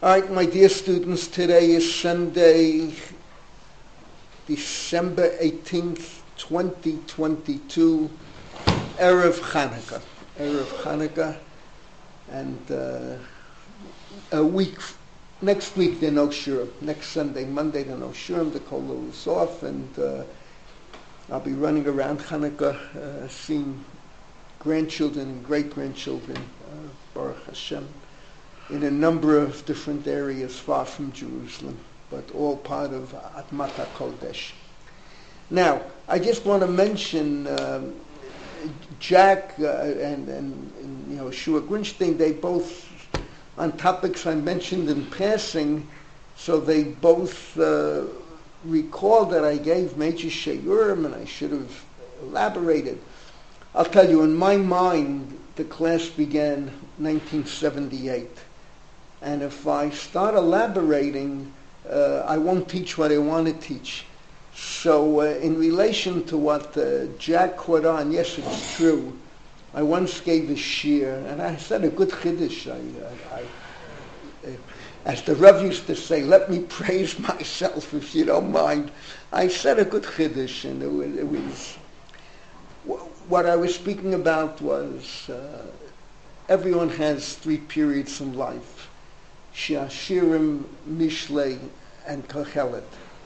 All right, my dear students, today is Sunday, December 18th, 2022, Erev Chanukah, and next week there are no shurim. Next Sunday, Monday, there are no shurim. The kollel is off, and I'll be running around Chanukah, seeing grandchildren and great-grandchildren, Baruch Hashem, in a number of different areas far from Jerusalem, but all part of Admat HaKodesh. Now, I just want to mention Jack and Shua Grinstein. They both, on topics I mentioned in passing, so they both recall that I gave major shiurim and I should have elaborated. I'll tell you, in my mind, the class began 1978. And if I start elaborating, I won't teach what I want to teach. So in relation to what Jack caught on, yes, it's true. I once gave a shiur, and I said a good chiddush. As the Rav used to say, let me praise myself if you don't mind. I said a good chiddush, and it was what I was speaking about was everyone has three periods in life. Shiurim, Mishlei, and Kohelet.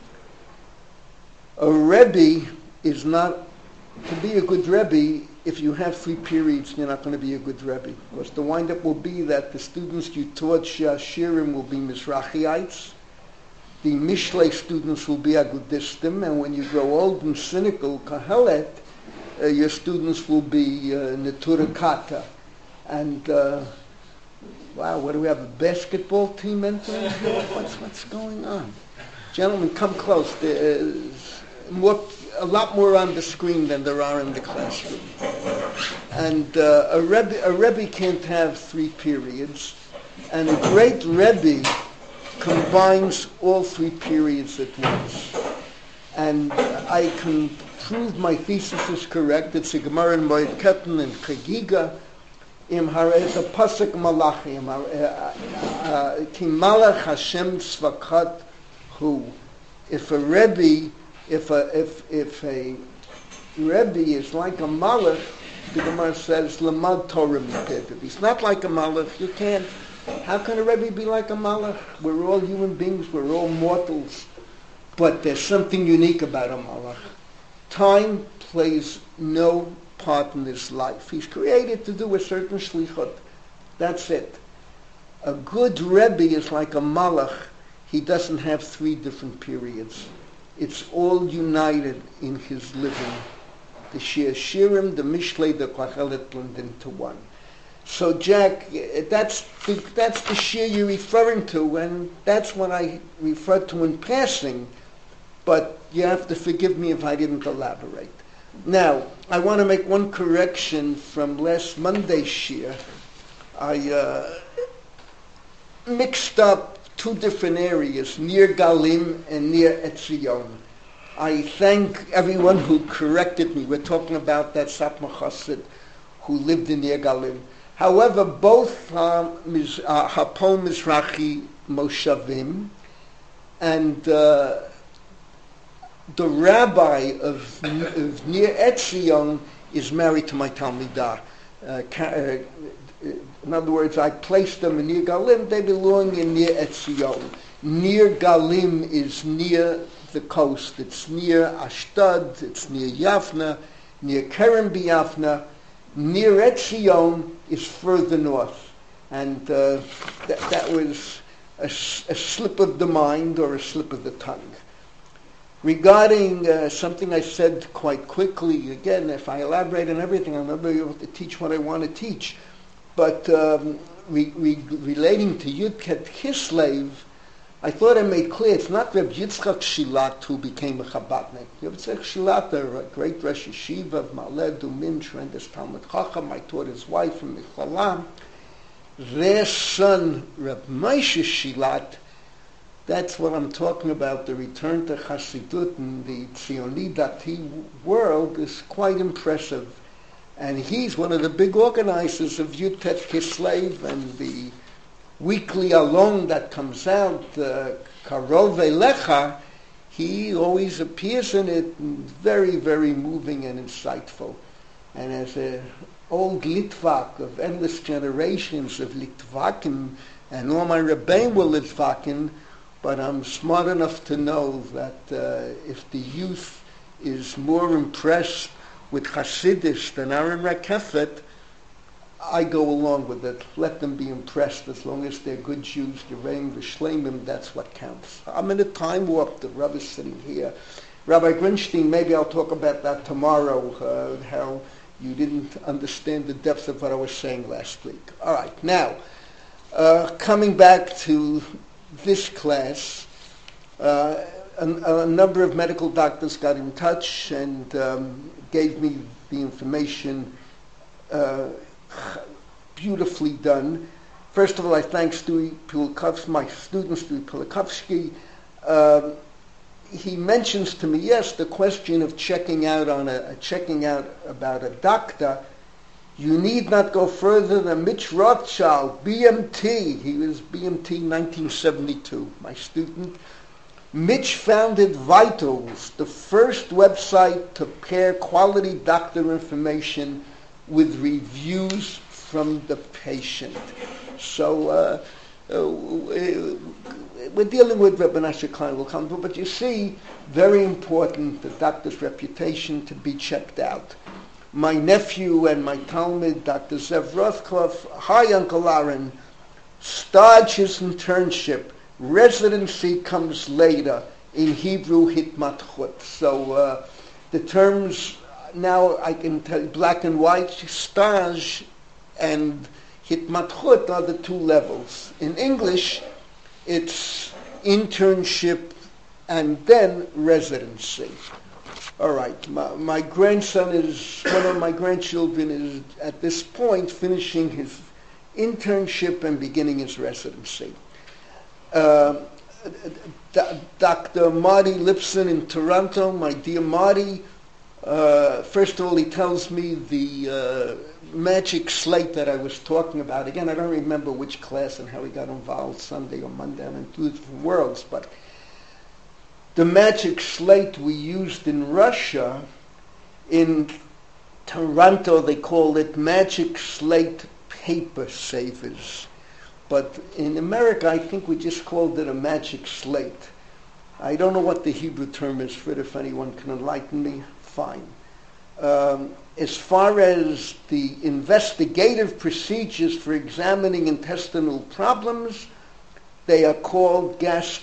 A Rebbe is not, to be a good Rebbe, if you have three periods, you're not going to be a good Rebbe. Because the wind-up will be that the students you taught Shiurim will be Mizrahiites, the Mishlei students will be Agudistim, and when you grow old and cynical, Kohelet, your students will be Neturei Kata. And wow, what do we have, a basketball team entering here? What's going on? Gentlemen, come close. There's a lot more on the screen than there are in the classroom. And a Rebbe can't have three periods. And a great Rebbe combines all three periods at once. And I can prove my thesis is correct. It's a Gemara in Moed Katan and Chagiga. It's a pasuk malachim. Ki malach Hashem tzvakat hu. If a Rebbe is like a malach, the Gemara says lamad Torah miped. He's not like a malach. You can't. How can a Rebbe be like a malach? We're all human beings. We're all mortals. But there's something unique about a malach. Time plays no part in his life. He's created to do a certain shlichut. That's it. A good Rebbe is like a malach. He doesn't have three different periods. It's all united in his living. The shiurim, the mishlei, the kohelet blend into one. So Jack, that's the shiur you're referring to, and that's what I referred to in passing, but you have to forgive me if I didn't elaborate. Now, I want to make one correction from last Monday's shiur. I mixed up two different areas, Nir Galim and Nir Etzion. I thank everyone who corrected me. We're talking about that Satmar Chassid who lived in Nir Galim. However, both Hapon Mizrahi Moshavim, and the rabbi of Nir Etzion is married to my Talmidah. In other words, I placed them in Nir Galim. They belong in Nir Etzion. Nir Galim is near the coast. It's near Ashdod. It's near Yafna, near Kerem B'Yafna. Nir Etzion is further north. And that was a slip of the mind or a slip of the tongue. Regarding something I said quite quickly, again, if I elaborate on everything, I'll never be able to teach what I want to teach. But relating to Yud Ket Kislev, I thought I made clear it's not Reb Yitzchak Shilat who became a Chabadnik. Reb Yitzchak Shilat, a great Rosh Yeshiva of Ma'aleh Adumim, tremendous Talmud Chacham. I taught his wife from Michalam. Their son, Reb Moshe Shilat, that's what I'm talking about. The return to Chassidut and the Tzioni Dati world is quite impressive. And he's one of the big organizers of Yud Tet Kislev and the weekly alone that comes out, Karov Elecha, he always appears in it, very, very moving and insightful. And as an old Litvak of endless generations of Litvakim, and all my Rebbeim were Litvakim, but I'm smart enough to know that if the youth is more impressed with Hasidus than Aaron Rakefet, I go along with it. Let them be impressed as long as they're good Jews, Yereim v'Shleimim, that's what counts. I'm in a time warp. The Rebbe is sitting here. Rabbi Grinstein, maybe I'll talk about that tomorrow, how you didn't understand the depth of what I was saying last week. All right, now, coming back to this class, a number of medical doctors got in touch and gave me the information, beautifully done. First of all, I thank Stewie Pilikovsky, my student Stewie Pilikovsky. He mentions to me, yes, the question of checking out about a doctor. You need not go further than Mitch Rothschild, BMT. He was BMT 1972, my student. Mitch founded Vitals, the first website to pair quality doctor information with reviews from the patient. So we're dealing with Rebbe Menashe Klein, will come to, but you see, very important, the doctor's reputation to be checked out. My nephew and my Talmud, Dr. Zev Rothkopf, hi Uncle Aaron, starts his internship, residency comes later, in Hebrew hitmatchut. So the terms, now I can tell you, black and white, stage and hitmatchut are the two levels. In English, it's internship and then residency. All right, my grandson is, one of my grandchildren is at this point finishing his internship and beginning his residency. Dr. Marty Lipson in Toronto, my dear Marty, first of all, he tells me the magic slate that I was talking about. Again, I don't remember which class and how he got involved, Sunday or Monday. I'm in two different worlds, but the magic slate we used in Russia, in Toronto they call it magic slate paper savers. But in America, I think we just called it a magic slate. I don't know what the Hebrew term is for it. If anyone can enlighten me, fine. As far as the investigative procedures for examining intestinal problems, they are called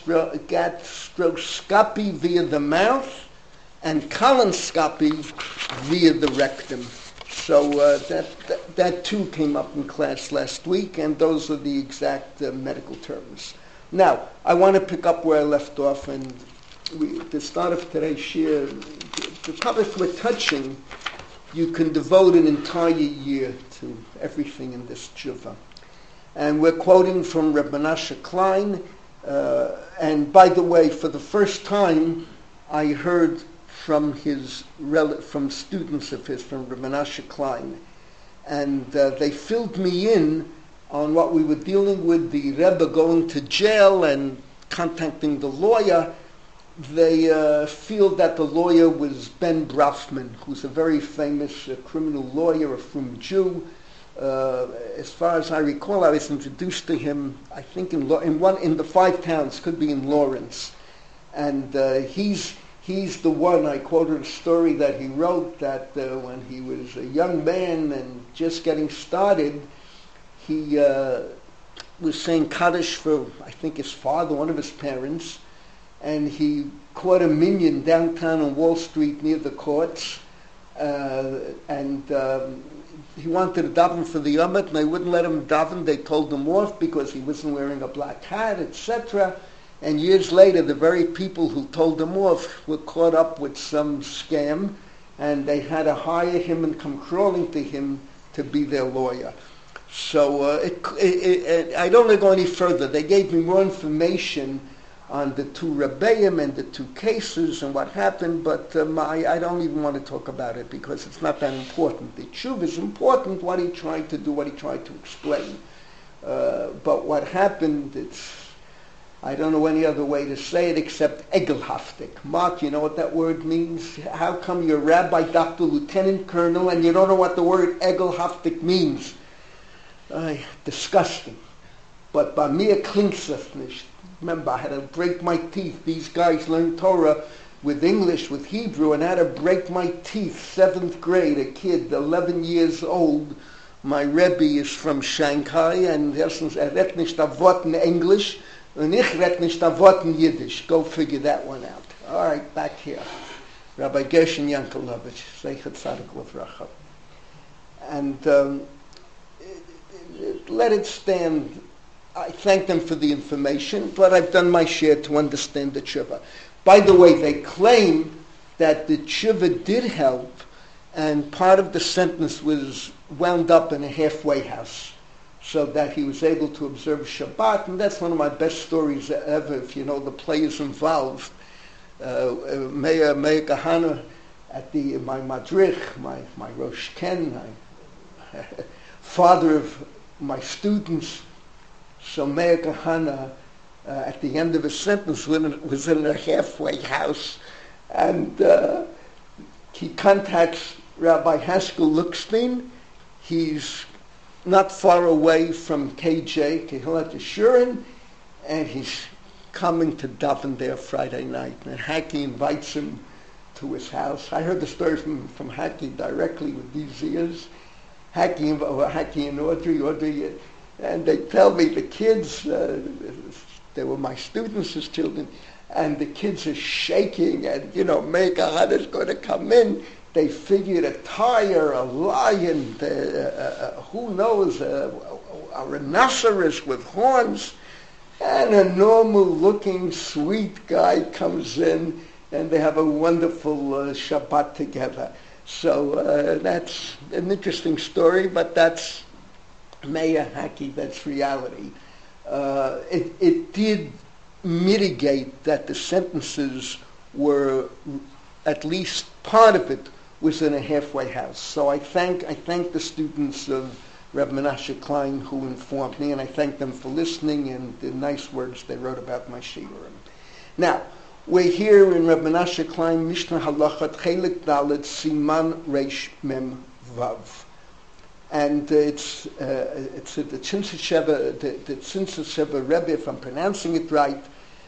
gastroscopy via the mouth and colonoscopy via the rectum. So that too came up in class last week, and those are the exact medical terms. Now, I want to pick up where I left off, and the start of today's shir, the topic we're touching, you can devote an entire year to everything in this tshuva. And we're quoting from Reb Menashe Klein, and by the way, for the first time, I heard from students of his, from Reb Menashe Klein, and they filled me in on what we were dealing with, the Rebbe going to jail and contacting the lawyer. They feel that the lawyer was Ben Brafman, who's a very famous criminal lawyer, a Frum Jew. As far as I recall, I was introduced to him, I think in the 5 towns, could be in Lawrence, and he's the one. I quoted a story that he wrote that when he was a young man and just getting started, he was saying Kaddish for, I think, his father, one of his parents, and he caught a minion downtown on Wall Street near the courts, and he wanted to daven for the Yomit, and they wouldn't let him daven. They told him off because he wasn't wearing a black hat, etc. And years later, the very people who told him off were caught up with some scam, and they had to hire him and come crawling to him to be their lawyer. So I don't want to go any further. They gave me more information on the 2 Rebbeim and the 2 cases and what happened, but I don't even want to talk about it because it's not that important. The tshuva is important, what he tried to do, what he tried to explain. But what happened, I don't know any other way to say it except egelhaftig. Mark, you know what that word means? How come you're Rabbi, Dr. Lieutenant Colonel, and you don't know what the word egelhaftig means? Disgusting. But bei mir klingt's das nicht. Remember, I had to break my teeth. These guys learned Torah with English, with Hebrew, and I had to break my teeth. 7th grade, a kid, 11 years old. My Rebbe is from Shanghai, and erstens, redt nicht a Wort in English, und ich redt nicht a Wort in Yiddish. Go figure that one out. All right, back here. Rabbi Gershon Yankelovich, Zeichet Tzadik Livracha. And let it stand. I thank them for the information, but I've done my share to understand the tshuva. By the way, they claim that the tshuva did help, and part of the sentence was wound up in a halfway house, so that he was able to observe Shabbat, and that's one of my best stories ever, if you know the players involved. Meir Kahana at my Madrich, my Rosh Ken, my father of my students. So Meir Kahana, at the end of his sentence, was in a halfway house, and he contacts Rabbi Haskell Luckstein. He's not far away from KJ, Kehilat Yeshurun, and he's coming to daven there Friday night. And Haki invites him to his house. I heard the story from Haki directly with these ears. Haki and Audrey, and they tell me the kids, they were my students as children, and the kids are shaking, and Meir Kahana is going to come in. They figured a tiger, a lion, who knows, a rhinoceros with horns, and a normal-looking, sweet guy comes in, and they have a wonderful Shabbat together. So that's an interesting story, but that's Meir Haki, that's reality. It did mitigate that the sentences were, at least part of it, was in a halfway house. So I thank the students of Reb Menashe Klein who informed me, and I thank them for listening and the nice words they wrote about my shiurim. Now, we're here in Reb Menashe Klein, Mishnah Halachat, Chelik Dalet, Siman Reish Mem Vav. And it's the Tzitzit Sheva Rebbe, if I'm pronouncing it right.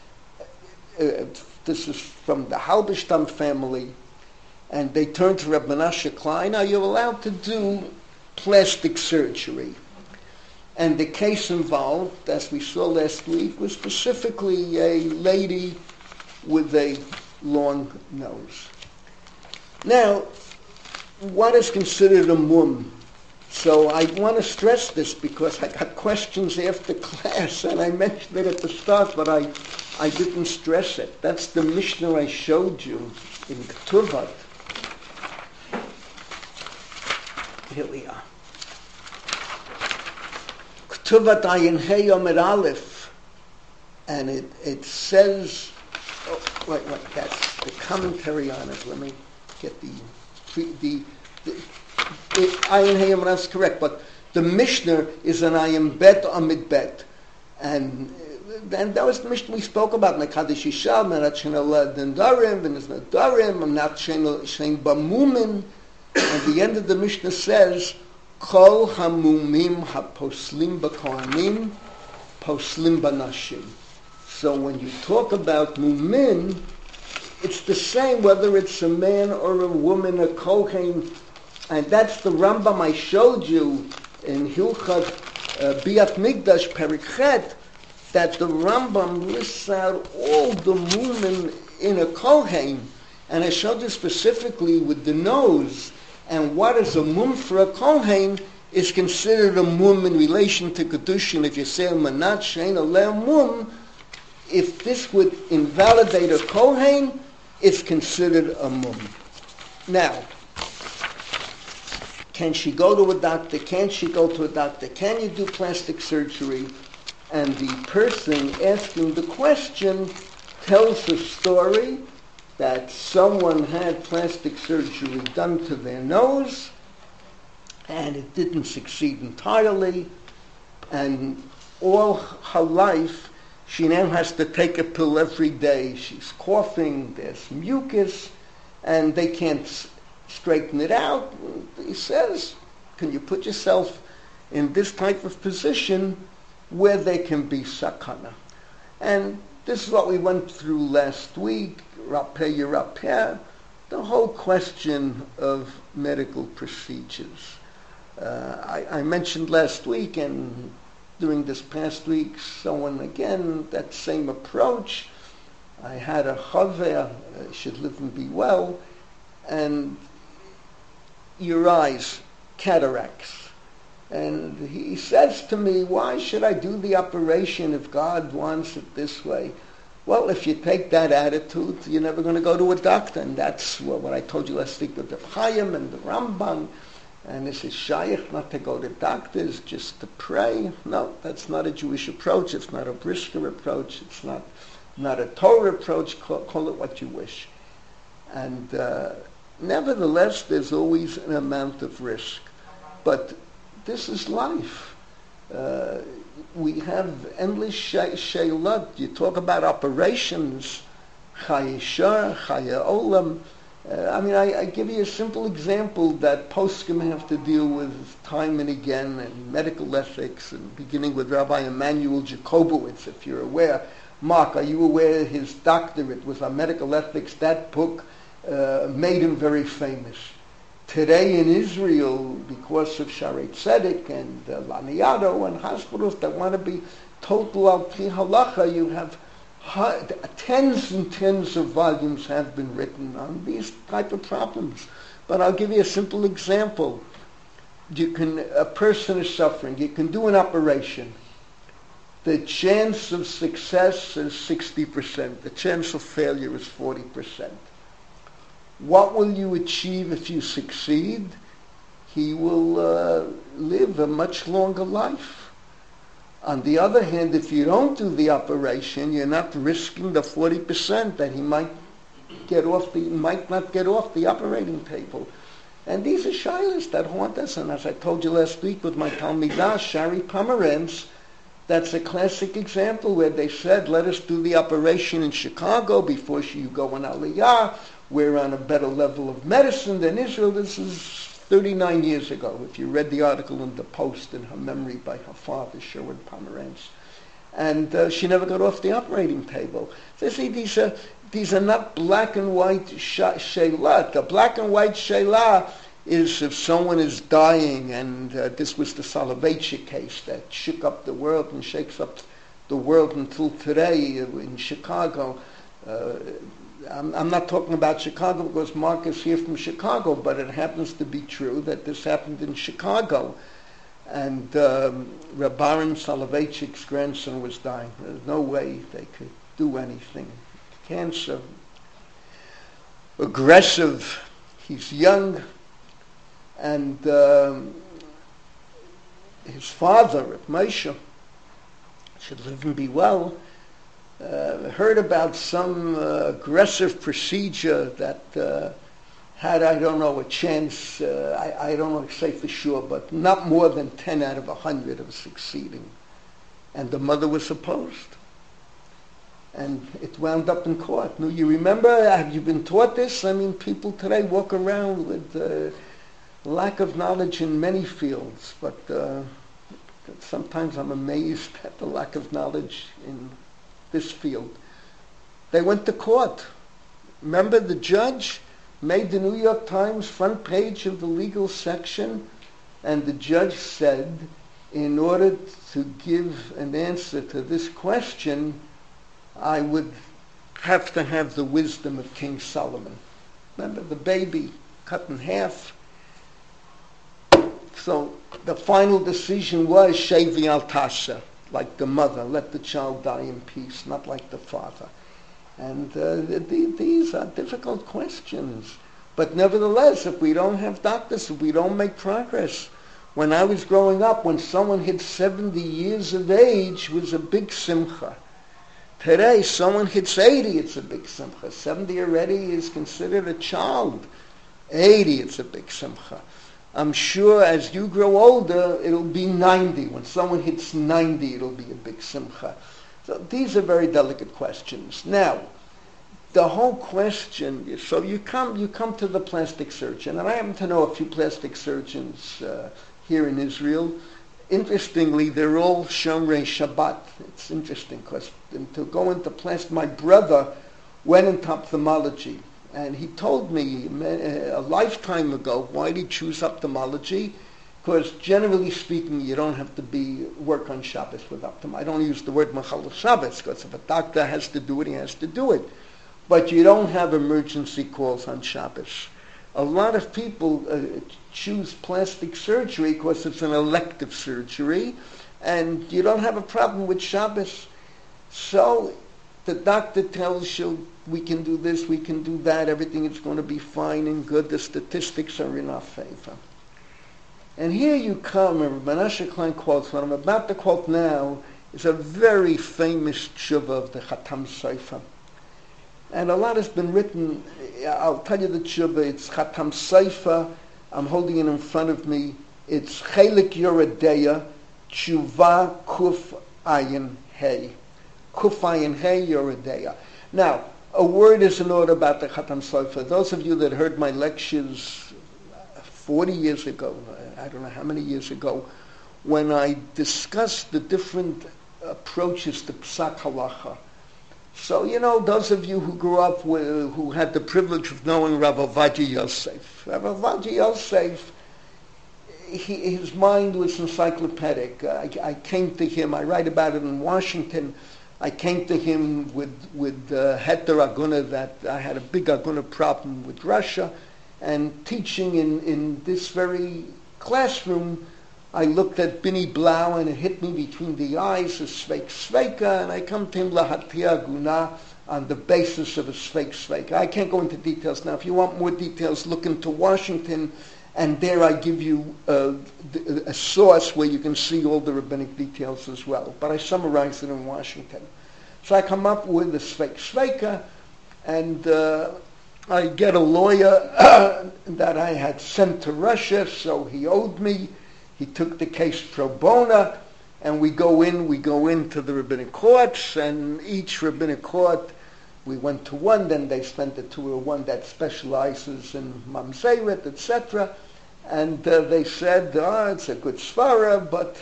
This is from the Halberstam family. And they turned to Reb Menashe Klein. Are you allowed to do plastic surgery? And the case involved, as we saw last week, was specifically a lady with a long nose. Now, what is considered a mum? So I want to stress this because I got questions after class, and I mentioned it at the start, but I didn't stress it. That's the Mishnah I showed you in Ketuvot. Here we are. Ketuvot Ayin Hey Omer Aleph, and it says, wait, that's the commentary on it. Let me get the Ayin Hey Omer Aleph is correct, but the Mishnah is an Ayin Bet Amid Bet, and that was the Mishnah we spoke about. Mekadesh Isha, Merat Shenal Dendarim, V'Nizna Darim, I'm not Shein Bamumin. And the end of the Mishnah says, Kol hamumim haposlim b'kohanim, poslim b'nashim. So when you talk about mumin, it's the same whether it's a man or a woman, a kohen. And that's the Rambam I showed you in Hilchot Biat Migdash Perikhet, that the Rambam lists out all the mumin in a kohen. And I showed you specifically with the nose. And what is a mum for a kohen is considered a mum in relation to Kedushin. If you say a manat shein aleh mum, if this would invalidate a kohen, it's considered a mum. Now, can she go to a doctor? Can't she go to a doctor? Can you do plastic surgery? And the person asking the question tells a story that someone had plastic surgery done to their nose, and it didn't succeed entirely, And all her life, she now has to take a pill every day. She's coughing, there's mucus, and they can't straighten it out. He says, can you put yourself in this type of position where there can be sakana? And this is what we went through last week, rapeh yerapeh, the whole question of medical procedures. I mentioned last week, and during this past week, someone again, that same approach. I had a chaver, should live and be well, and your eyes, cataracts. And he says to me, why should I do the operation if God wants it this way? Well, if you take that attitude, you're never going to go to a doctor. And that's what I told you last week with the Chaim and the Rambam. And this is shaykh not to go to doctors, just to pray. No, that's not a Jewish approach. It's not a Brisker approach. It's not a Torah approach. Call it what you wish. And nevertheless, there's always an amount of risk. But this is life. We have endless sheilat. You talk about operations, Chayei Shar, Chayei Olam. I give you a simple example that poskim have to deal with time and again, and medical ethics, and beginning with Rabbi Emanuel Jacobowitz, if you're aware. Mark, are you aware his doctorate was on medical ethics? That book made him very famous. Today in Israel, because of Shaarei Tzedek and Laniado and hospitals that want to be total al-pi halacha, you have tens and tens of volumes have been written on these type of problems. But I'll give you a simple example. A person is suffering. You can do an operation. The chance of success is 60%. The chance of failure is 40%. What will you achieve if you succeed? He will live a much longer life. On the other hand, if you don't do the operation, you're not risking the 40% that he might not get off the operating table. And these are shilas that haunt us. And as I told you last week with my Talmidah, Shari Pomerantz, that's a classic example where they said, let us do the operation in Chicago before you go on Aliyah. We're on a better level of medicine than Israel. This is 39 years ago, if you read the article in the Post in her memory by her father, Sherwood Pomerantz. And she never got off the operating table. So see, these are not black and white shelah. The black and white shelah is if someone is dying, and this was the Soloveitchik case that shook up the world and shakes up the world until today in Chicago. I'm not talking about Chicago because Mark is here from Chicago, but it happens to be true that this happened in Chicago. And Reb Aaron Soloveitchik's grandson was dying. There's no way they could do anything. Cancer. Aggressive. He's young. And his father, Reb Moshe, should live and be well, heard about some aggressive procedure that had, I don't know, a chance, I don't know to say for sure, but not more than 10 out of 100 of succeeding. And the mother was opposed. And it wound up in court. Now, you remember, have you been taught this? I mean, people today walk around with lack of knowledge in many fields, but sometimes I'm amazed at the lack of knowledge in this field. They went to court. Remember, the judge made the New York Times front page of the legal section, and the judge said, in order to give an answer to this question, I would have to have the wisdom of King Solomon. Remember, the baby cut in half. So the final decision was Shevi al Tasha, like the mother, let the child die in peace, not like the father. And these are difficult questions. But nevertheless, if we don't have doctors, if we don't make progress, when I was growing up, when someone hit 70 years of age, it was a big simcha. Today, someone hits 80, it's a big simcha. 70 already is considered a child. 80, it's a big simcha. I'm sure as you grow older, it'll be 90. When someone hits 90, it'll be a big simcha. So these are very delicate questions. Now, the whole question, so you come to the plastic surgeon, and I happen to know a few plastic surgeons here in Israel. Interestingly, they're all Shomrei Shabbat. It's interesting because to go into plastic, my brother went into ophthalmology, and he told me a lifetime ago, why did he choose ophthalmology? Because generally speaking, you don't have to work on Shabbos with ophthalmology. I don't use the word Machal Shabbos, because if a doctor has to do it, he has to do it. But you don't have emergency calls on Shabbos. A lot of people choose plastic surgery because it's an elective surgery, and you don't have a problem with Shabbos. So the doctor tells you, we can do this, we can do that, everything is going to be fine and good, the statistics are in our favor. And here you come, and Menashe Klein quotes, what I'm about to quote now is a very famous tshuva of the Chatam Sofer. And a lot has been written. I'll tell you the tshuva. It's Chatam Sofer. I'm holding it in front of me. It's Chelik Yoredeya, Tshuva Kuf Ayin Hey. Kuf Ayin Hey Yoredeya. Now, a word is in order about the Chatam Sofer. Those of you that heard my lectures 40 years ago, I don't know how many years ago, when I discussed the different approaches to Psak Halacha. So, those of you who grew up who had the privilege of knowing Rav Ovadia Yosef. Rav Ovadia Yosef, his mind was encyclopedic. I came to him, I write about it in Washington. I came to him with Heter Aguna, that I had a big Aguna problem with Russia, and teaching in this very classroom, I looked at Bini Blau and it hit me between the eyes, a Sveik Sveika, and I come to him Lahatia Guna on the basis of a Sveik Sveika. I can't go into details now. If you want more details, look into Washington, and there I give you a source where you can see all the rabbinic details as well. But I summarize it in Washington. So I come up with a Sveik Sveika, and I get a lawyer that I had sent to Russia, so he owed me. He took the case pro bono, and we go into the rabbinic courts, and each rabbinic court, we went to one, then they sent it to one that specializes in mamzeret, etc. And they said, it's a good svara, but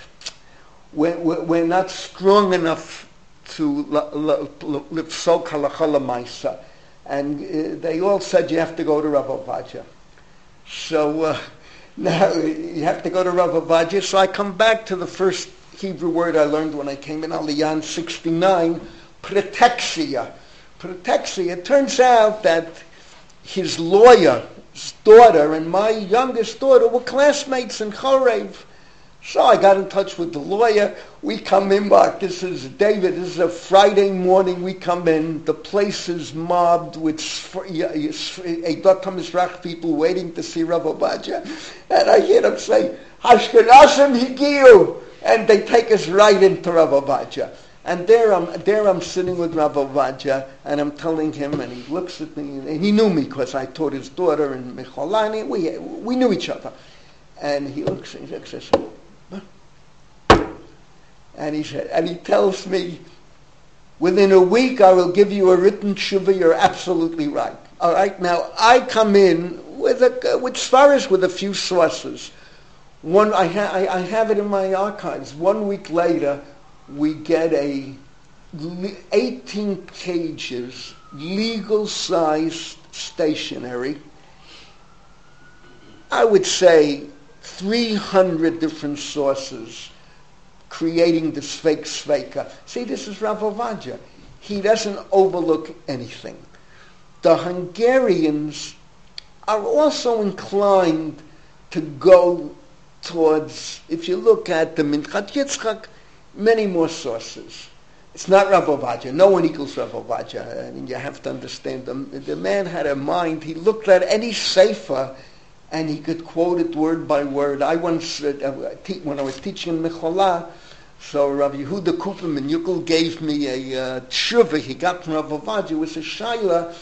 we're not strong enough to lifsok halacha l'maisa. And they all said, you have to go to Rav Ovadia. So now you have to go to Rav Ovadia. So I come back to the first Hebrew word I learned when I came in Aliyah in 69, pretexia. Pretexia. It turns out that his lawyer's daughter and my youngest daughter were classmates in Chorev. So I got in touch with the lawyer. We come in, Mark, this is David, this is a Friday morning, we come in, the place is mobbed with Eidat HaMizrach people waiting to see Rav Ovadia. And I hear them say, Ashkenazim Higiyu! And they take us right into Rav Ovadia. And there I'm sitting with Rav Ovadia, and I'm telling him, and he looks at me, and he knew me because I taught his daughter in Mecholani, we knew each other. And he looks and he says, and he tells me, within a week I will give you a written tshuva. You're absolutely right. All right. Now I come in with svaras with a few sources. One I have it in my archives. 1 week later, we get 18 pages legal-sized stationery. I would say 300 different sources creating this fake sveika. See, this is Rav Ovadia. He doesn't overlook anything. The Hungarians are also inclined to go towards, if you look at the Minchat Yitzchak, many more sources. It's not Rav Ovadia. No one equals Rav Ovadia. I mean, you have to understand, the man had a mind. He looked at any sefer and he could quote it word by word. I once, when I was teaching in Mecholah, so Rav Yehuda Kupim and Yukul gave me a tshuva he got from Rav Ovadia. It was a shaila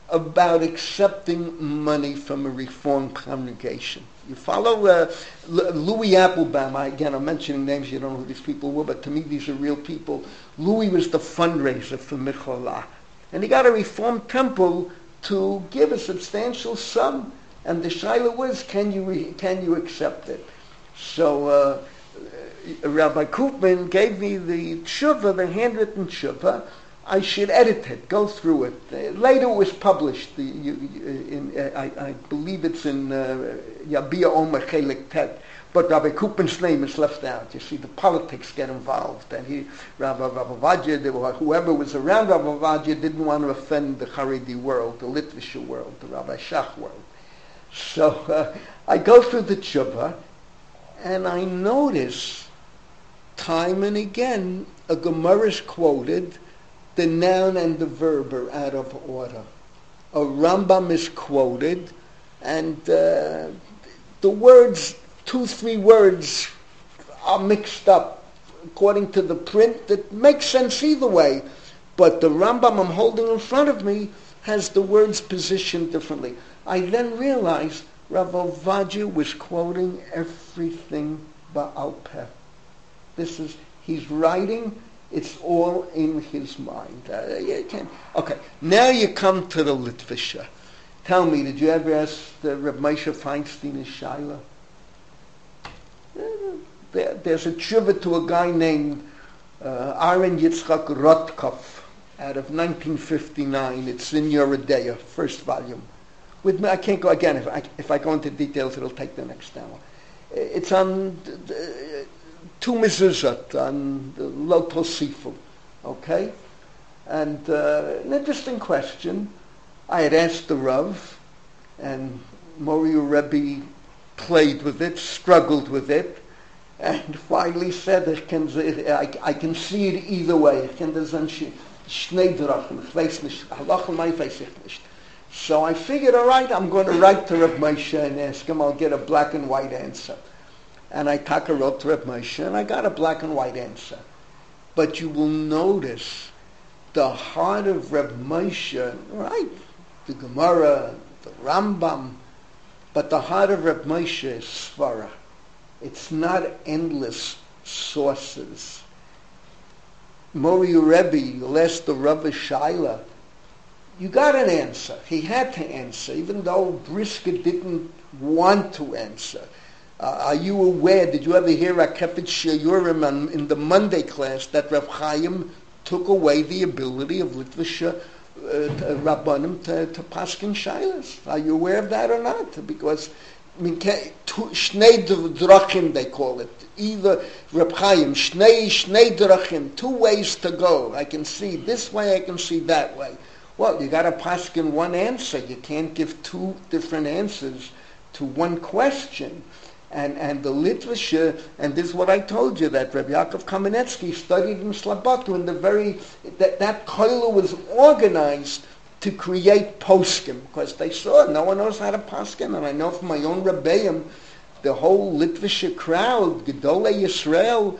about accepting money from a Reformed congregation. You follow Louis Applebaum. I'm mentioning names, you don't know who these people were, but to me these are real people. Louis was the fundraiser for Micholah. And he got a Reformed temple to give a substantial sum. And the shaila was, can you accept it? So Rabbi Koopman gave me the tshuva, the handwritten tshuva. I should edit it, go through it. Later it was published. I believe it's in Yabia Omer Chelik Tet. But Rabbi Koopman's name is left out. You see, the politics get involved. And Rabbi Vajja, whoever was around Rabbi Vajja, didn't want to offend the Haredi world, the Litvische world, the Rabbi Shach world. So I go through the tshuva, and I notice time and again a Gemara is quoted, the noun and the verb are out of order. A Rambam is quoted, and the words, 2-3 words, are mixed up according to the print. That makes sense either way, but the Rambam I'm holding in front of me has the words positioned differently. I then realized Rav Vajja was quoting everything Ba'al Peh. He's writing, it's all in his mind. Okay, now you come to the Litvisha. Tell me, did you ever ask Reb Moshe Feinstein a shaila? There's a tshuva to a guy named Aaron Yitzchak Rotkov out of 1959. It's in Yeridea, first volume. With me, I can't go again. If I go into details, it'll take the next hour. It's on two mezuzot, on the Lo Tosifu, okay? And an interesting question. I had asked the Rav, and Moriu Rebbe played with it, struggled with it, and finally said, I can see it either way. So I figured, all right, I'm going to write to Reb Moshe and ask him. I'll get a black and white answer. And I wrote to Reb Moshe, and I got a black and white answer. But you will notice the heart of Reb Moshe, right? The Gemara, the Rambam, but the heart of Reb Moshe is Svara. It's not endless sources. Moriu Rebbe, you'll ask the Rav Shaila, you got an answer. He had to answer, even though Brisker didn't want to answer. Are you aware, did you ever hear Rakefet Shiurim in the Monday class that Rav Chaim took away the ability of Litvisha Rabbanim to paskin shailas? Are you aware of that or not? Because, Shnei Drachim they call it. Either Reb Chaim, Shnei Drachim, 2 ways to go. I can see this way, I can see that way. Well, you got to paskin one answer. You can't give 2 different answers to one question. And the Litvisha, and this is what I told you, that Rabbi Yaakov Kamenetsky studied in Slabatu, and that koila was organized to create poskim, because they saw no one knows how to poskim, and I know from my own Rebbeim, the whole Litvisha crowd, Gedolei Yisrael.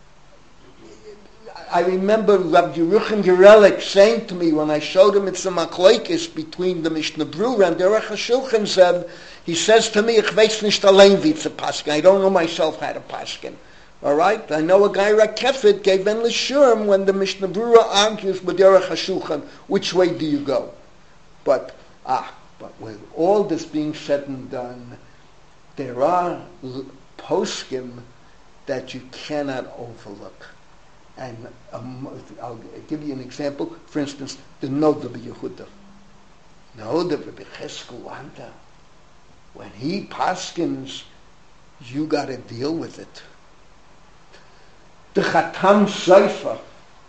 I remember Rabbi Yeruchim Gerelik saying to me when I showed him it's a machlokes between the Mishnah Brura and the Aruch HaShulchan Zev, he says to me, ich weiß nicht allein wie zu paskin. I don't know myself how to paskin. All right? I know a guy, Rakefet, gave en l'shurm when the Mishnah Brura argues with the Aruch HaShulchan, which way do you go? But with all this being said and done, there are poskim that you cannot overlook. And I'll give you an example. For instance, the Noda B'Yehuda. Noda B'Cheskel Wanda. When he paskins, you got to deal with it. The Chatam Seifa,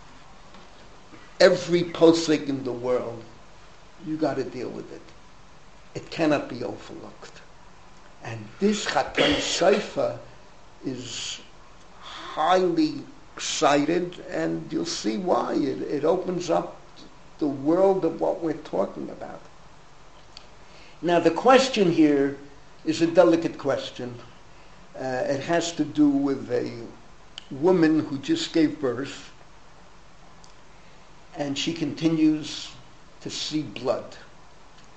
every posik in the world, you got to deal with it. It cannot be overlooked. And this Chatam Seifa is highly cited, and you'll see why. It opens up the world of what we're talking about. Now, the question here is a delicate question. It has to do with a woman who just gave birth, and she continues to see blood.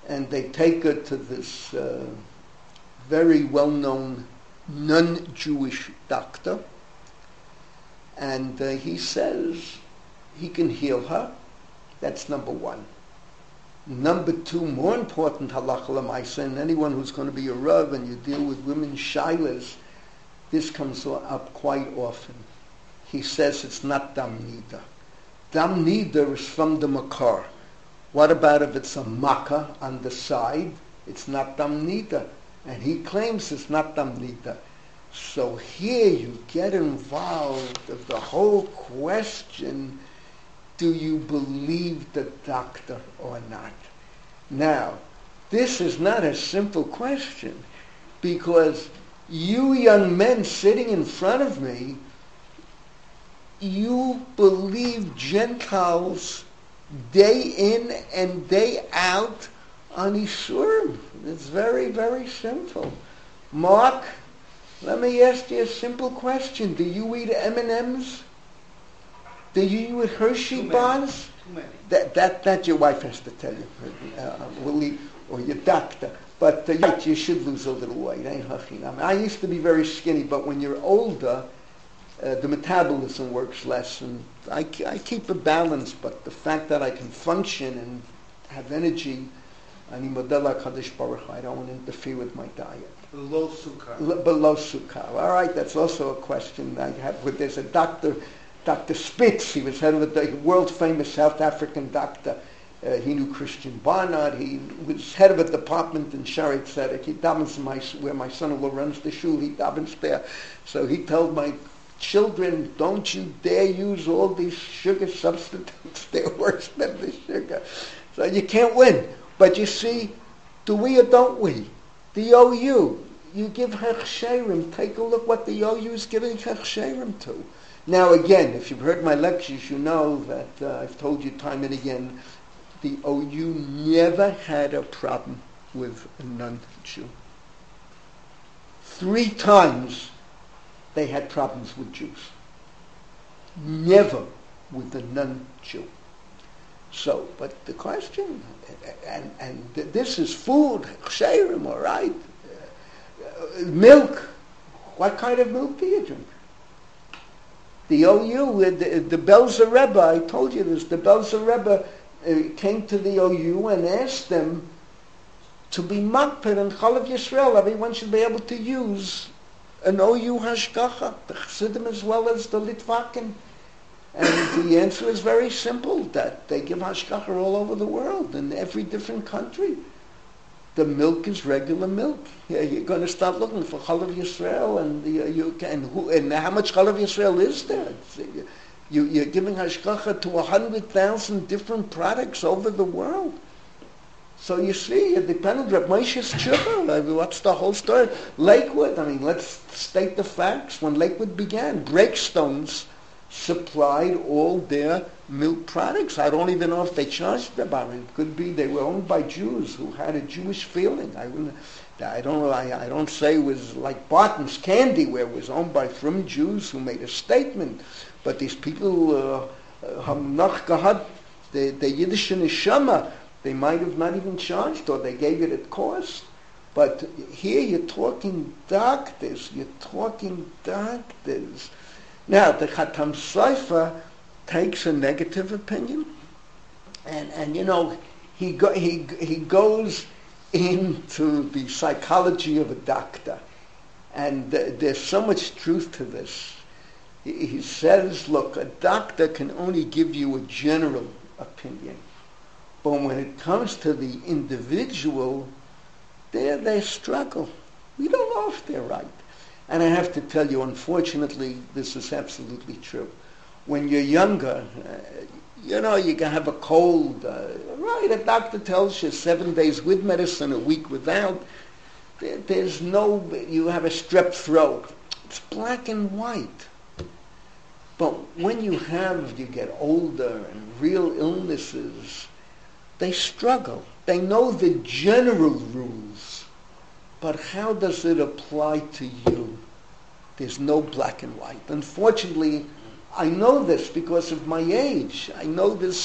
and they take her to this very well-known non-Jewish doctor, and he says he can heal her. That's number one. Number two, more important, halacha l'maisa, and anyone who's going to be a rav and you deal with women's shilas, this comes up quite often. He says it's not dam nida. Dam nida is from the makar. What about if it's a makkah on the side? It's not dam nida. And he claims it's not dam nida. So here you get involved with the whole question, do you believe the doctor or not? Now, this is not a simple question, because you young men sitting in front of me, you believe Gentiles day in and day out on Isurim. It's very, very simple. Mark, let me ask you a simple question. Do you eat M&Ms? Do you eat Hershey bars? Too many. That your wife has to tell you, or your doctor. But you should lose a little weight. I used to be very skinny, but when you're older, the metabolism works less, and I keep a balance. But the fact that I can function and have energy, I don't want to interfere with my diet. Below sukkah. Below sukkah. All right, that's also a question I have. There's a doctor, Dr. Spitz. He was head of the world-famous South African doctor. He knew Christian Barnard. He was head of a department in Shaarei Tzedek. He davens where my son-in-law runs the shul. He davens there. So he told my children, don't you dare use all these sugar substitutes. They're worse than the sugar. So you can't win. But you see, do we or don't we? The OU, you give hechsherim. Take a look what the OU is giving hechsherim to. Now again, if you've heard my lectures, you know that I've told you time and again, the OU never had a problem with a non-Jew. 3 times they had problems with Jews. Never with a non-Jew. So, but the question, and this is food, chayrim, all right? Milk. What kind of milk do you drink? The OU, the Belzer Rebbe, I told you this, the Belzer Rebbe came to the OU and asked them to be makpid and Chalav Yisrael. Everyone should be able to use an OU hashgacha, the Chassidim as well as the Litvakim. And the answer is very simple, that they give hashgacha all over the world, in every different country. The milk is regular milk. Yeah, you're going to start looking for Chalav Yisrael, and how much Chalav Yisrael is there? You're giving hashgacha to 100,000 different products over the world. So you see, it depends on Moshe's tshuva. What's the whole story? Lakewood, let's state the facts. When Lakewood began, Breakstones supplied all their milk products. I don't even know if they charged them. It could be they were owned by Jews who had a Jewish feeling. I don't know. I don't say it was like Barton's Candy, where it was owned by frum Jews who made a statement. But these people, Hamnach Gehad, the Yiddish neshama, they might have not even charged, or they gave it at cost. But here you're talking doctors. Now, the Khatam Sofer takes a negative opinion, and he goes into the psychology of a doctor, and there's so much truth to this. He says, look, a doctor can only give you a general opinion, but when it comes to the individual, they struggle. We don't know if they're right. And I have to tell you, unfortunately, this is absolutely true. When you're younger, you can have a cold. Right, a doctor tells you 7 days with medicine, a week without. There's no, you have a strep throat. It's black and white. But when you get older and real illnesses, they struggle. They know the general rules. But how does it apply to you? There's no black and white. Unfortunately, I know this because of my age. I know this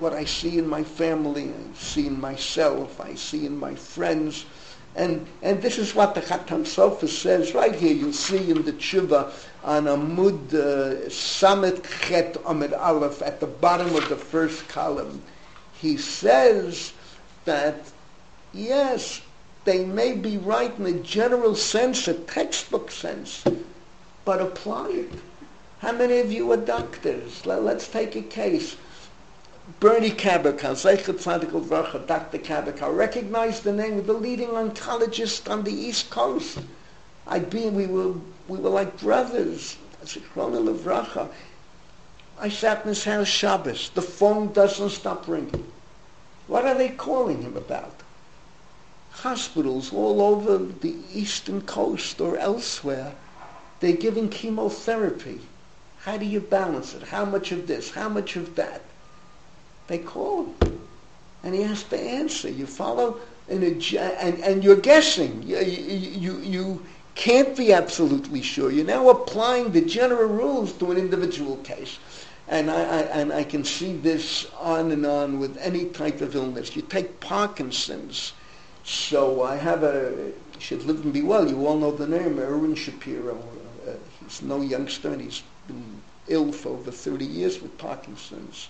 what I see in my family, I see in myself, I see in my friends. And this is what the Khatam Sofer says right here. You'll see in the Tshuva on Amud Samet Chet Amud Aleph at the bottom of the first column. He says that, yes, they may be right in a general sense, a textbook sense, but apply it. How many of you are doctors? Let's take a case. Bernie Kabakar, Zeichet Tzadik Uvracha, Dr. Kabakar, recognized the name of the leading oncologist on the East Coast. We were like brothers. Zichrona Livracha. I sat in his house Shabbos. The phone doesn't stop ringing. What are they calling him about? Hospitals all over the eastern coast or elsewhere, they're giving chemotherapy. How do you balance it? How much of this? How much of that? They call him, and he has to answer. You follow, and you're guessing. You can't be absolutely sure. You're now applying the general rules to an individual case, and I can see this on and on with any type of illness. You take Parkinson's. So I have should live and be well. You all know the name, Erwin Shapiro. He's no youngster, and he's been ill for over 30 years with Parkinson's.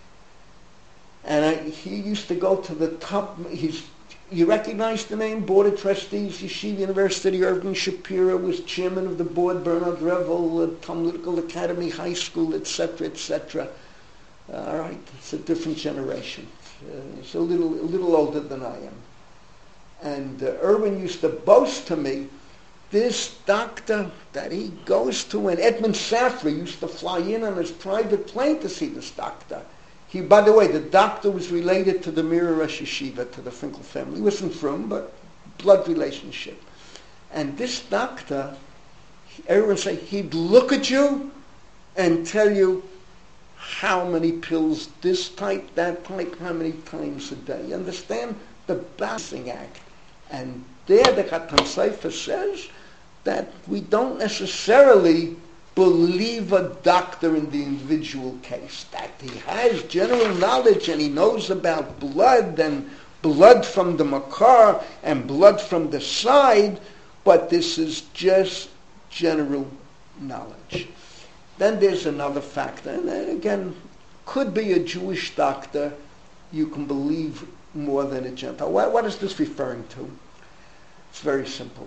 And he used to go to the top. You recognize the name? Board of Trustees, Yeshiva University. Erwin Shapiro was chairman of the board. Bernard Revel, Talmudical Academy High School, etc., etc. All right, it's a different generation. He's a little older than I am. And Erwin used to boast to me, this doctor that he goes to, and Edmund Safra used to fly in on his private plane to see this doctor. By the way, the doctor was related to the Mira Rosh Yeshiva, to the Finkel family. He wasn't from, but blood relationship. And this doctor, everyone say, he'd look at you and tell you how many pills, this type, that type, how many times a day. You understand? The balancing act. And there the Khatam Sofer says that we don't necessarily believe a doctor in the individual case, that he has general knowledge and he knows about blood and blood from the makar and blood from the side, but this is just general knowledge. Then there's another factor, and again, could be a Jewish doctor, you can believe more than a Gentile. What is this referring to? It's very simple.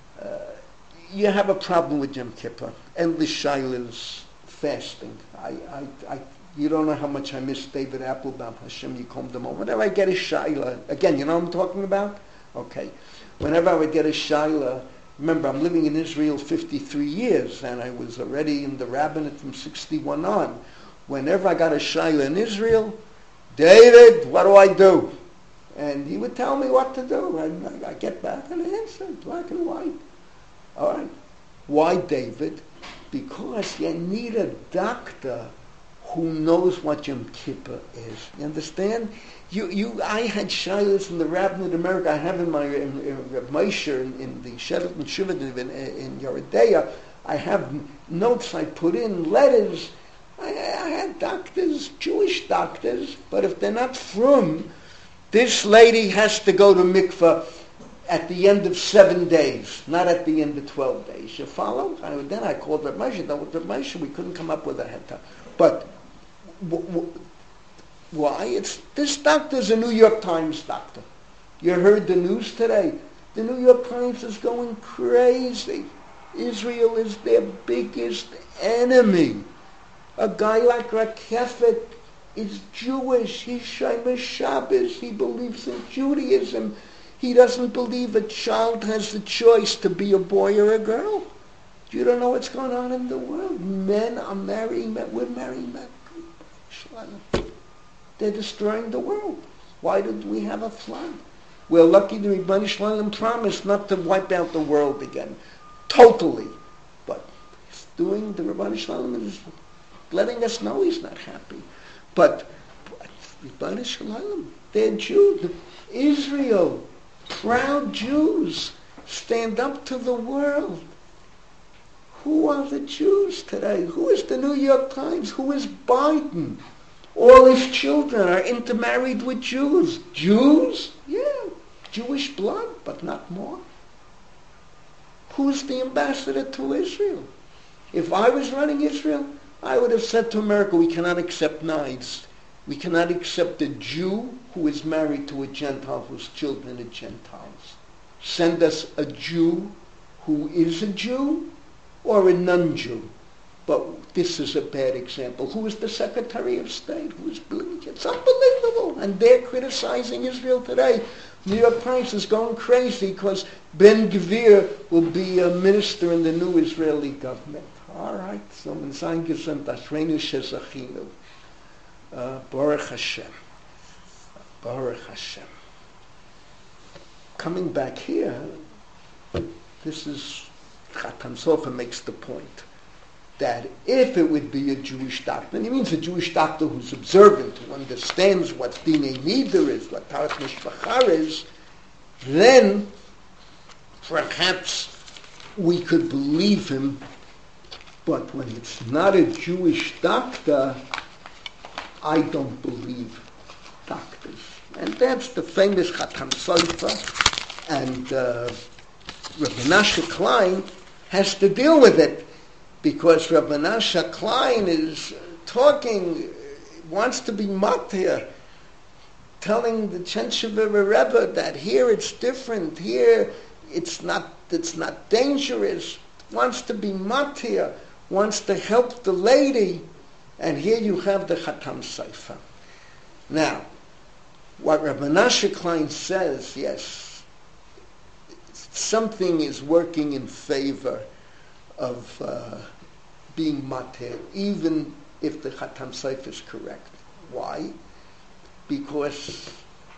You have a problem with Yom Kippur, endless shilas, fasting. You don't know how much I miss David Applebaum, Hashem Yikom Damo. Whenever I get a shilah, again, you know what I'm talking about? Okay. Whenever I would get a shilah, remember, I'm living in Israel 53 years, and I was already in the rabbinate from 61 on. Whenever I got a shilah in Israel, David, what do I do? And he would tell me what to do, and I get back and answer, black and white. All right. Why, David? Because you need a doctor who knows what Yom Kippur is. You understand? I had shilas in the rabbinate America. I have in my Moshe in the Sheraton Shuvah in Yeridea. I have notes I put in, letters. I had doctors, Jewish doctors, but if they're not from, this lady has to go to mikveh at the end of 7 days, not at the end of 12 days. You follow? Then I called Reb Moshe. That was Reb Moshe. We couldn't come up with a heta. But why? This doctor's a New York Times doctor. You heard the news today. The New York Times is going crazy. Israel is their biggest enemy. A guy like Rakefet is Jewish. He's Shomer Shabbos. He believes in Judaism. He doesn't believe a child has the choice to be a boy or a girl. You don't know what's going on in the world. Men are marrying men. We're marrying men. They're destroying the world. Why did we have a flood? We're lucky the Ribbon Shalom promised not to wipe out the world again. Totally. But the Ribbon Shalom is letting us know he's not happy. But Ribbon Shalom, they're Jews. Israel, proud Jews, stand up to the world. Who are the Jews today? Who is the New York Times? Who is Biden? All his children are intermarried with Jews. Jews? Yeah, Jewish blood, but not more. Who's the ambassador to Israel? If I was running Israel, I would have said to America, we cannot accept knives. We cannot accept a Jew who is married to a Gentile whose children are Gentiles. Send us a Jew who is a Jew or a non-Jew. But this is a bad example. Who is the Secretary of State? Who is Blinken? It's unbelievable. And they're criticizing Israel today. New York Times is going crazy because Ben Gvir will be a minister in the new Israeli government. All right. So, man sein gesandt, Ashreinu shezachinu. Baruch Hashem. Baruch Hashem. Coming back here, this is, Chatan Sofer makes the point that if it would be a Jewish doctor, and he means a Jewish doctor who's observant, who understands what Dinei Neder is, what Tarat Mishpachar is, then perhaps we could believe him. But when it's not a Jewish doctor, I don't believe doctors. And that's the famous Chatan Sofer, and Rabbi Menashe Klein has to deal with it, because Rabbi Menashe Klein is talking, wants to be matir, telling the Chenshevere Rebbe that here it's different, here it's not dangerous, wants to be matir, wants to help the lady, and here you have the Chatan Sofer. Now, what Rabbi Menashe Klein says, yes, something is working in favor of being matir, even if the Chatan Sofer is correct. Why? Because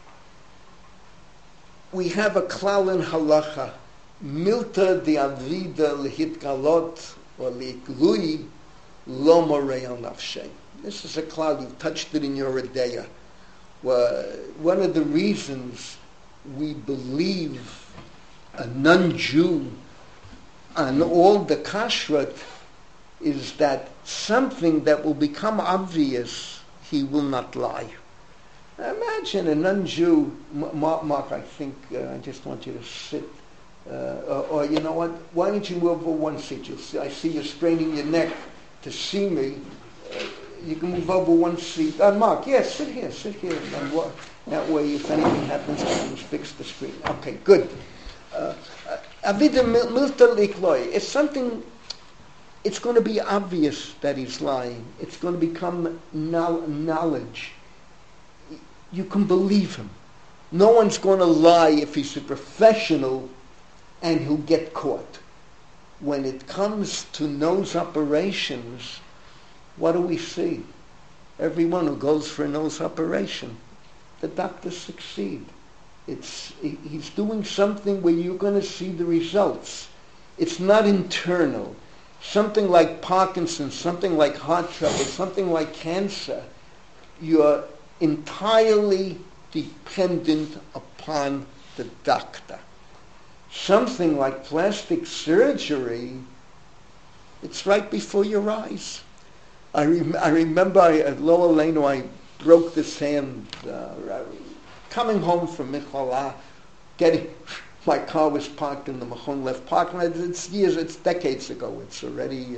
we have a klal in halacha, milta di avida lehitgalot or leiglui lo morei al nafshei. This is a klal, you've touched it in your Adeya. One of the reasons we believe a non-Jew on all the kashrut is that something that will become obvious, he will not lie. Imagine a non-Jew, Mark, I think, I just want you to sit, or you know what, why don't you move over one seat? You'll see, I see you straining your neck to see me. You can move over one seat. Mark, yes, sit here. That way, if anything happens, I can just fix the screen. Okay, good. Avida milta likloi. It's something, it's going to be obvious that he's lying. It's going to become knowledge. You can believe him. No one's going to lie if he's a professional and he'll get caught. When it comes to nose operations, what do we see? Everyone who goes for a nose operation, the doctors succeed. He's doing something where you're going to see the results. It's not internal. Something like Parkinson's, something like heart trouble, something like cancer, you're entirely dependent upon the doctor. Something like plastic surgery, it's right before your eyes. I remember at Lo Aleinu, I broke this hand coming home from Michala, my car was parked in the Machon Left parking lot. It's decades ago. It's already,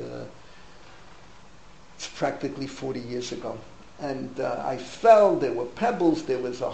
it's practically 40 years ago. And I fell, there were pebbles, there was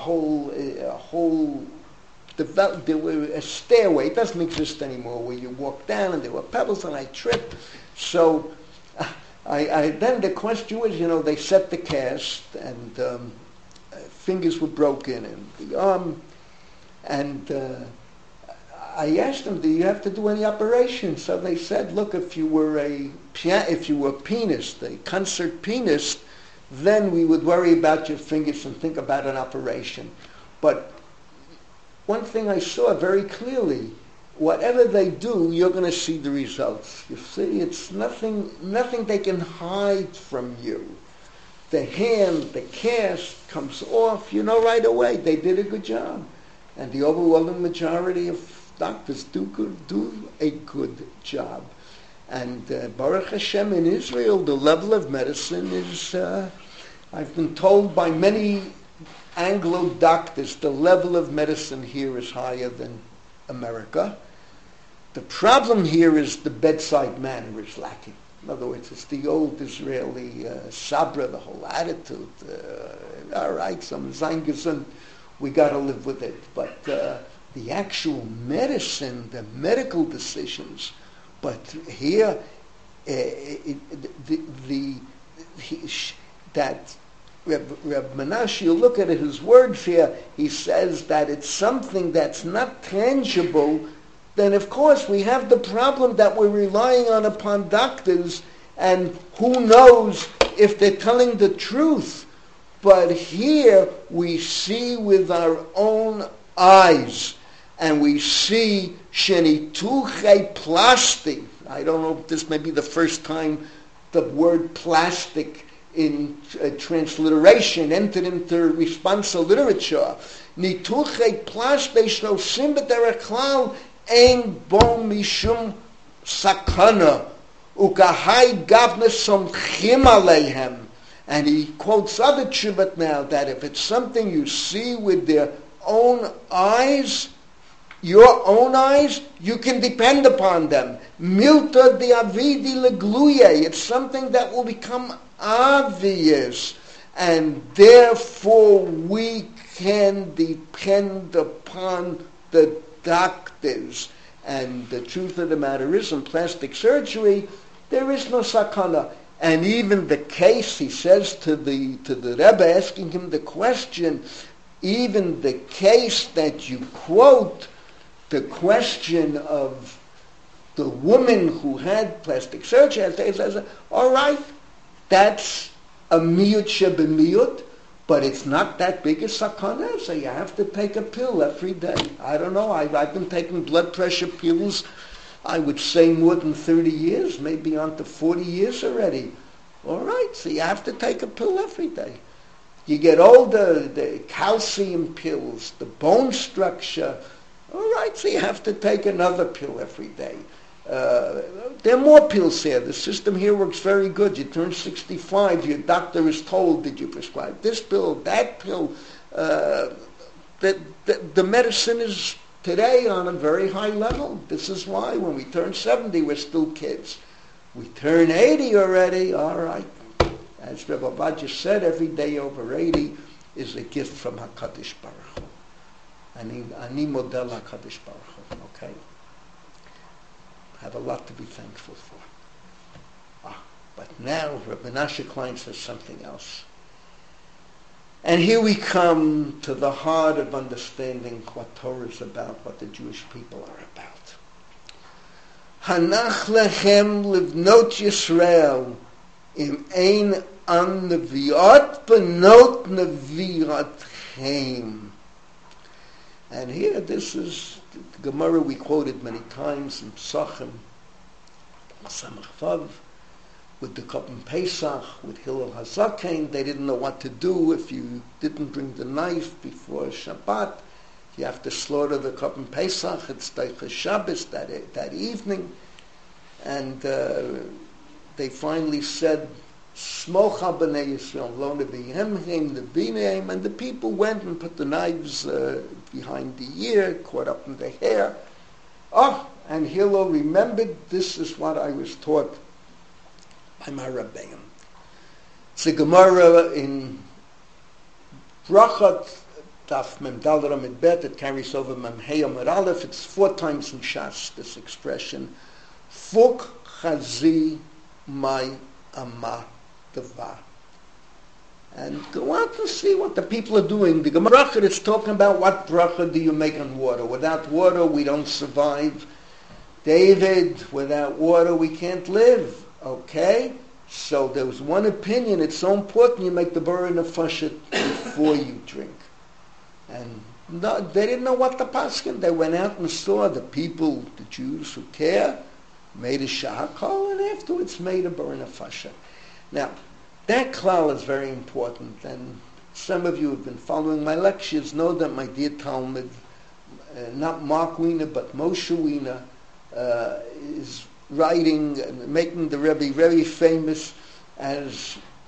there were a stairway, it doesn't exist anymore, where you walk down and there were pebbles and I tripped. So then the question was, they set the cast and fingers were broken and the arm, and I asked them, do you have to do any operation? So they said, look, if you were a pianist, a concert pianist, then we would worry about your fingers and think about an operation. But one thing I saw very clearly, whatever they do, you're going to see the results. You see, it's nothing they can hide from you. The hand, the cast comes off, right away. They did a good job. And the overwhelming majority of doctors do a good job. And Baruch Hashem, in Israel, the level of medicine is I've been told by many Anglo doctors the level of medicine here is higher than America. The problem here is the bedside manner is lacking. In other words, it's the old Israeli sabra, the whole attitude. All right, some sein gesund, we got to live with it. But the actual medicine, the medical decisions, but here, that Reb Menashe, you look at it, his words here, he says that it's something that's not tangible. Then of course we have the problem that we're relying upon doctors, and who knows if they're telling the truth. But here we see with our own eyes, and we see shenituche plastic. I don't know if this may be the first time the word plastic in transliteration entered into responsa literature. Nituche plastic shlosim b'derech klal ein bo mishum sakana ukahai gavnes somchim aleihem. And he quotes other tshuvat now, that if it's something you see with their own eyes, your own eyes, you can depend upon them. Milta de avidi legluye. It's something that will become obvious, and therefore we can depend upon the doctors. And the truth of the matter is, in plastic surgery, there is no sakana. And even the case, he says to the Rebbe, asking him the question, even the case that you quote, the question of the woman who had plastic surgery, he says, all right, that's a miyut shebemiyut, but it's not that big a sakana, so you have to take a pill every day. I don't know, I've been taking blood pressure pills, I would say more than 30 years, maybe on to 40 years already. All right, so you have to take a pill every day. You get older, the calcium pills, the bone structure. All right, so you have to take another pill every day. There are more pills here. The system here works very good. You turn 65, your doctor is told, did you prescribe this pill, that pill? The medicine is today on a very high level. This is why when we turn 70, we're still kids. We turn 80 already, all right. As Rebbe Obadja said, every day over 80 is a gift from HaKadosh Baruch Hu. Ani model HaKadosh Baruch Hu, okay? Have a lot to be thankful for. But now Rebbe Menashe Klein says something else. And here we come to the heart of understanding what Torah is about, what the Jewish people are about. Hanach lechem livnot Yisrael im ein an neviot benot neviotchem. And here, this is the Gemara we quoted many times in Psachim, Samach Vav, with the Korban Pesach, with Hillel HaZaken. They didn't know what to do if you didn't bring the knife before Shabbat. You have to slaughter the Korban Pesach. It's Teicha Shabbos that evening. And they finally said, Smocha b'nei Yisrael, lo nevihem nevineim, and the people went and put the knives behind the ear, caught up in the hair. And Hillel remembered, this is what I was taught by my Rabbeim. It's a Gemara in Brachot, Daf Mem Daled Amud Bet, it carries over Mem Hey Amud Aleph. It's 4 times in Shas, this expression. Fuk chazi mai ama dava. And go out and see what the people are doing. The Gemara is talking about what bracha do you make on water. Without water, we don't survive. David, without water, we can't live. Okay? So there was one opinion, it's so important you make the Borei Nefashit before you drink. And no, they didn't know what to paskin. They went out and saw the people, the Jews who care, made a shahakol, and afterwards made a Borei Nefashit. Now, that klal is very important, and some of you who have been following my lectures know that my dear Talmud, not Mark Wiener, but Moshe Wiener, is writing and making the Rebbe very famous as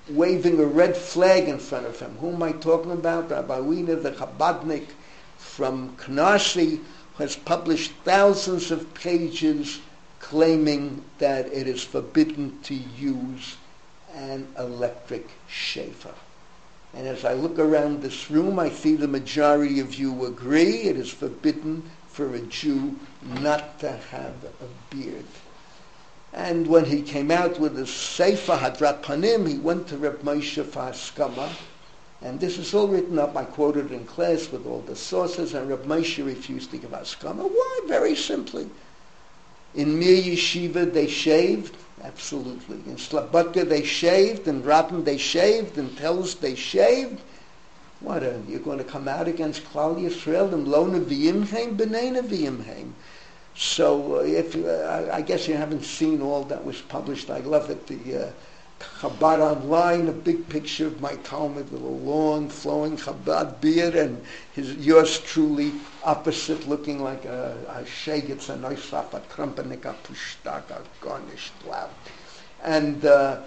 waving a red flag in front of him. Who am I talking about? Rabbi Wiener, the Chabadnik from Knasi, has published thousands of pages claiming that it is forbidden to use an electric shaver. And as I look around this room, I see the majority of you agree it is forbidden for a Jew not to have a beard. And when he came out with the Sefer Hadrat Panim, he went to Reb Moshe for Haskama. And this is all written up. I quoted it in class with all the sources, and Reb Moshe refused to give Haskama. Why? Very simply. In Mir Yeshiva, they shaved. Absolutely. In Slobodka, they shaved. In Rabin, they shaved. In Telz, they shaved. What, you're going to come out against Klal Yisrael? And Lo Nevi'im Heim, B'nai Nevi'im Heim. So I guess you haven't seen all that was published. I love it. The Chabad Online, a big picture of my Talmud with a long, flowing Chabad beard, and yours truly opposite, looking like a shegitz, a noisaf, a trumpenik, a pushtak, a garnished loud. And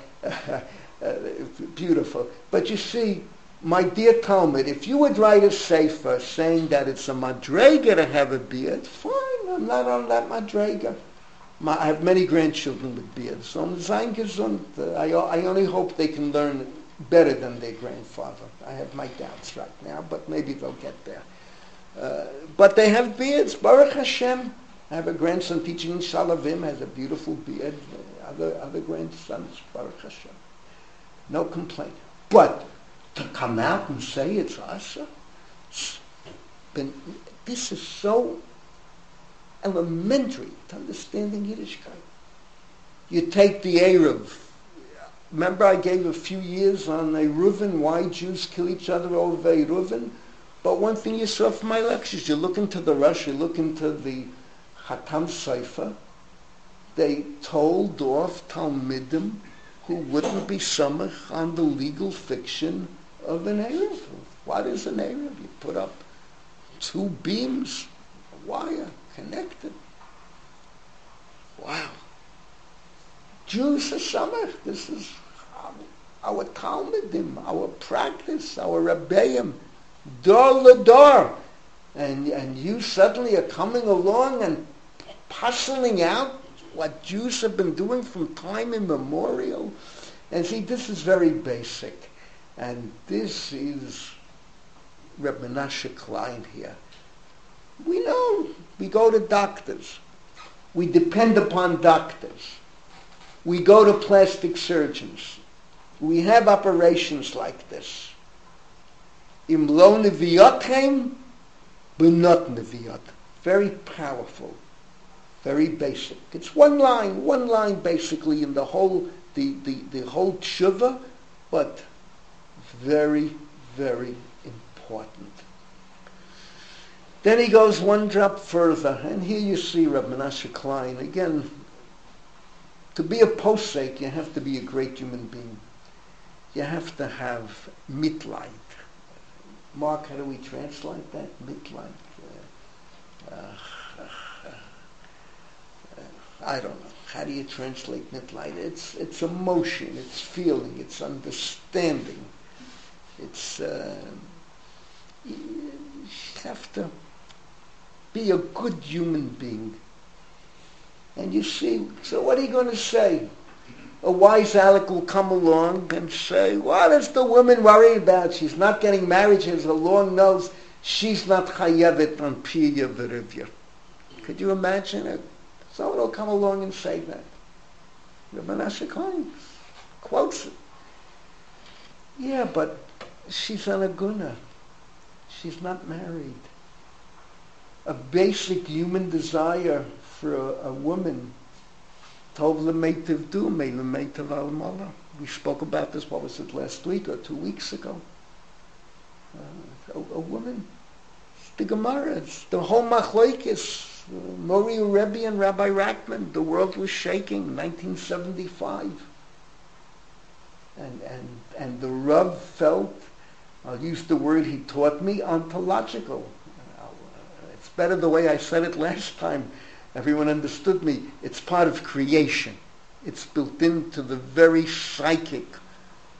beautiful. But you see, my dear Talmud, if you would write a sefer saying that it's a madrega to have a beard, fine, I'm not on that madrega. I have many grandchildren with beards, so I'm sein gesund. I only hope they can learn better than their grandfather. I have my doubts right now, but maybe they'll get there. But they have beards, Baruch Hashem. I have a grandson teaching in Shalavim, has a beautiful beard. Other grandsons, Baruch Hashem. No complaint. But to come out and say it's Asa, this is so elementary to understanding Yiddishkeit. You take the Eruv. Remember I gave a few years on Eruvin, why Jews kill each other over Eruvin? But one thing you saw from my lectures, you look into the Rush, you look into the Chatam Sefer, they told off Talmidim who wouldn't be samach on the legal fiction of an Eruv. What is an Eruv? You put up two beams, a wire, connected. Wow. Jews are samach. This is our Talmudim, our practice, our Rebbeim, dor ledor. And you suddenly are coming along and puzzling out what Jews have been doing from time immemorial. And see, this is very basic. And this is Reb Menashe Klein here. We know, we go to doctors. We depend upon doctors. We go to plastic surgeons. We have operations like this. Im lo neviotchem, b'not neviot. Very powerful. Very basic. It's one line basically in the whole whole tshuva, but very, very important. Then he goes one drop further, and here you see Reb Menashe Klein. Again, to be a posek, you have to be a great human being. You have to have mitleid. Mark, how do we translate that? Mitleid. I don't know. How do you translate mitleid? It's emotion, it's feeling, it's understanding. It's you have to be a good human being. And you see, so what are you going to say? A wise Alec will come along and say, what is the woman worried about? She's not getting married, she has a long nose, she's not chayevet on Piyah V'Rivya. Could you imagine it? Someone will come along and say that. Reb Menashe Klein quotes it. Yeah, but she's an aguna. She's not married. A basic human desire for a woman, tov l'meitav du, mei l'meitav al mala. We spoke about this, what was it, last week or 2 weeks ago? A woman, the Gemara, the whole machlokes, Mori Rebbe and Rabbi Rachman, the world was shaking, 1975. And the Rav felt, I'll use the word he taught me, ontological. It's better the way I said it last time. Everyone understood me. It's part of creation. It's built into the very psychic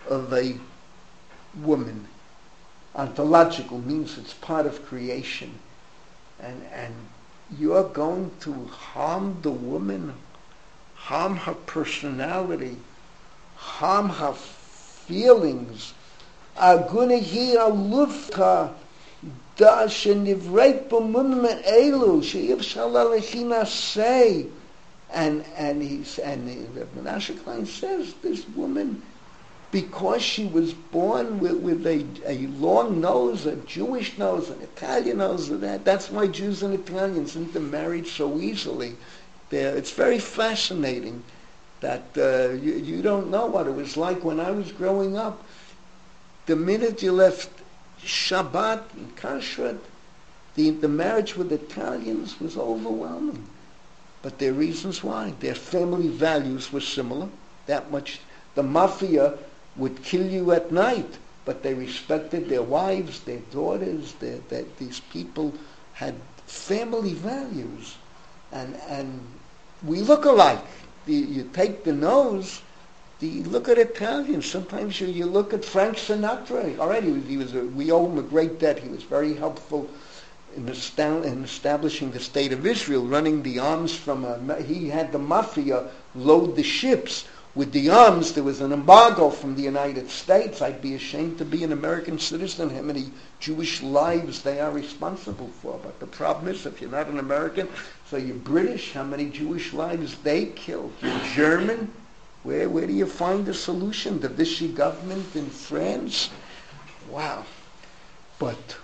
of a woman. Ontological means it's part of creation. And you're going to harm the woman, harm her personality, harm her feelings. Agunahi alufta da shenivret b'mummen elu she'if shalalechina say. And Menashe Klein says this woman, because she was born with a long nose, a Jewish nose, an Italian nose, that's why Jews and Italians intermarried so easily. It's very fascinating that you don't know what it was like when I was growing up. The minute you left Shabbat and Kashrut, the marriage with Italians was overwhelming. But there are reasons why. Their family values were similar. That much. The mafia would kill you at night, but they respected their wives, their daughters. These people had family values, and we look alike. You take the nose. You look at Italians. Sometimes you look at Frank Sinatra. All right, we owe him a great debt. He was very helpful in establishing the state of Israel, running the arms he had the mafia load the ships with the arms. There was an embargo from the United States. I'd be ashamed to be an American citizen, how many Jewish lives they are responsible for. But the problem is, if you're not an American, so you're British, how many Jewish lives they killed? You're German, where do you find the solution? The Vichy government in France? Wow. But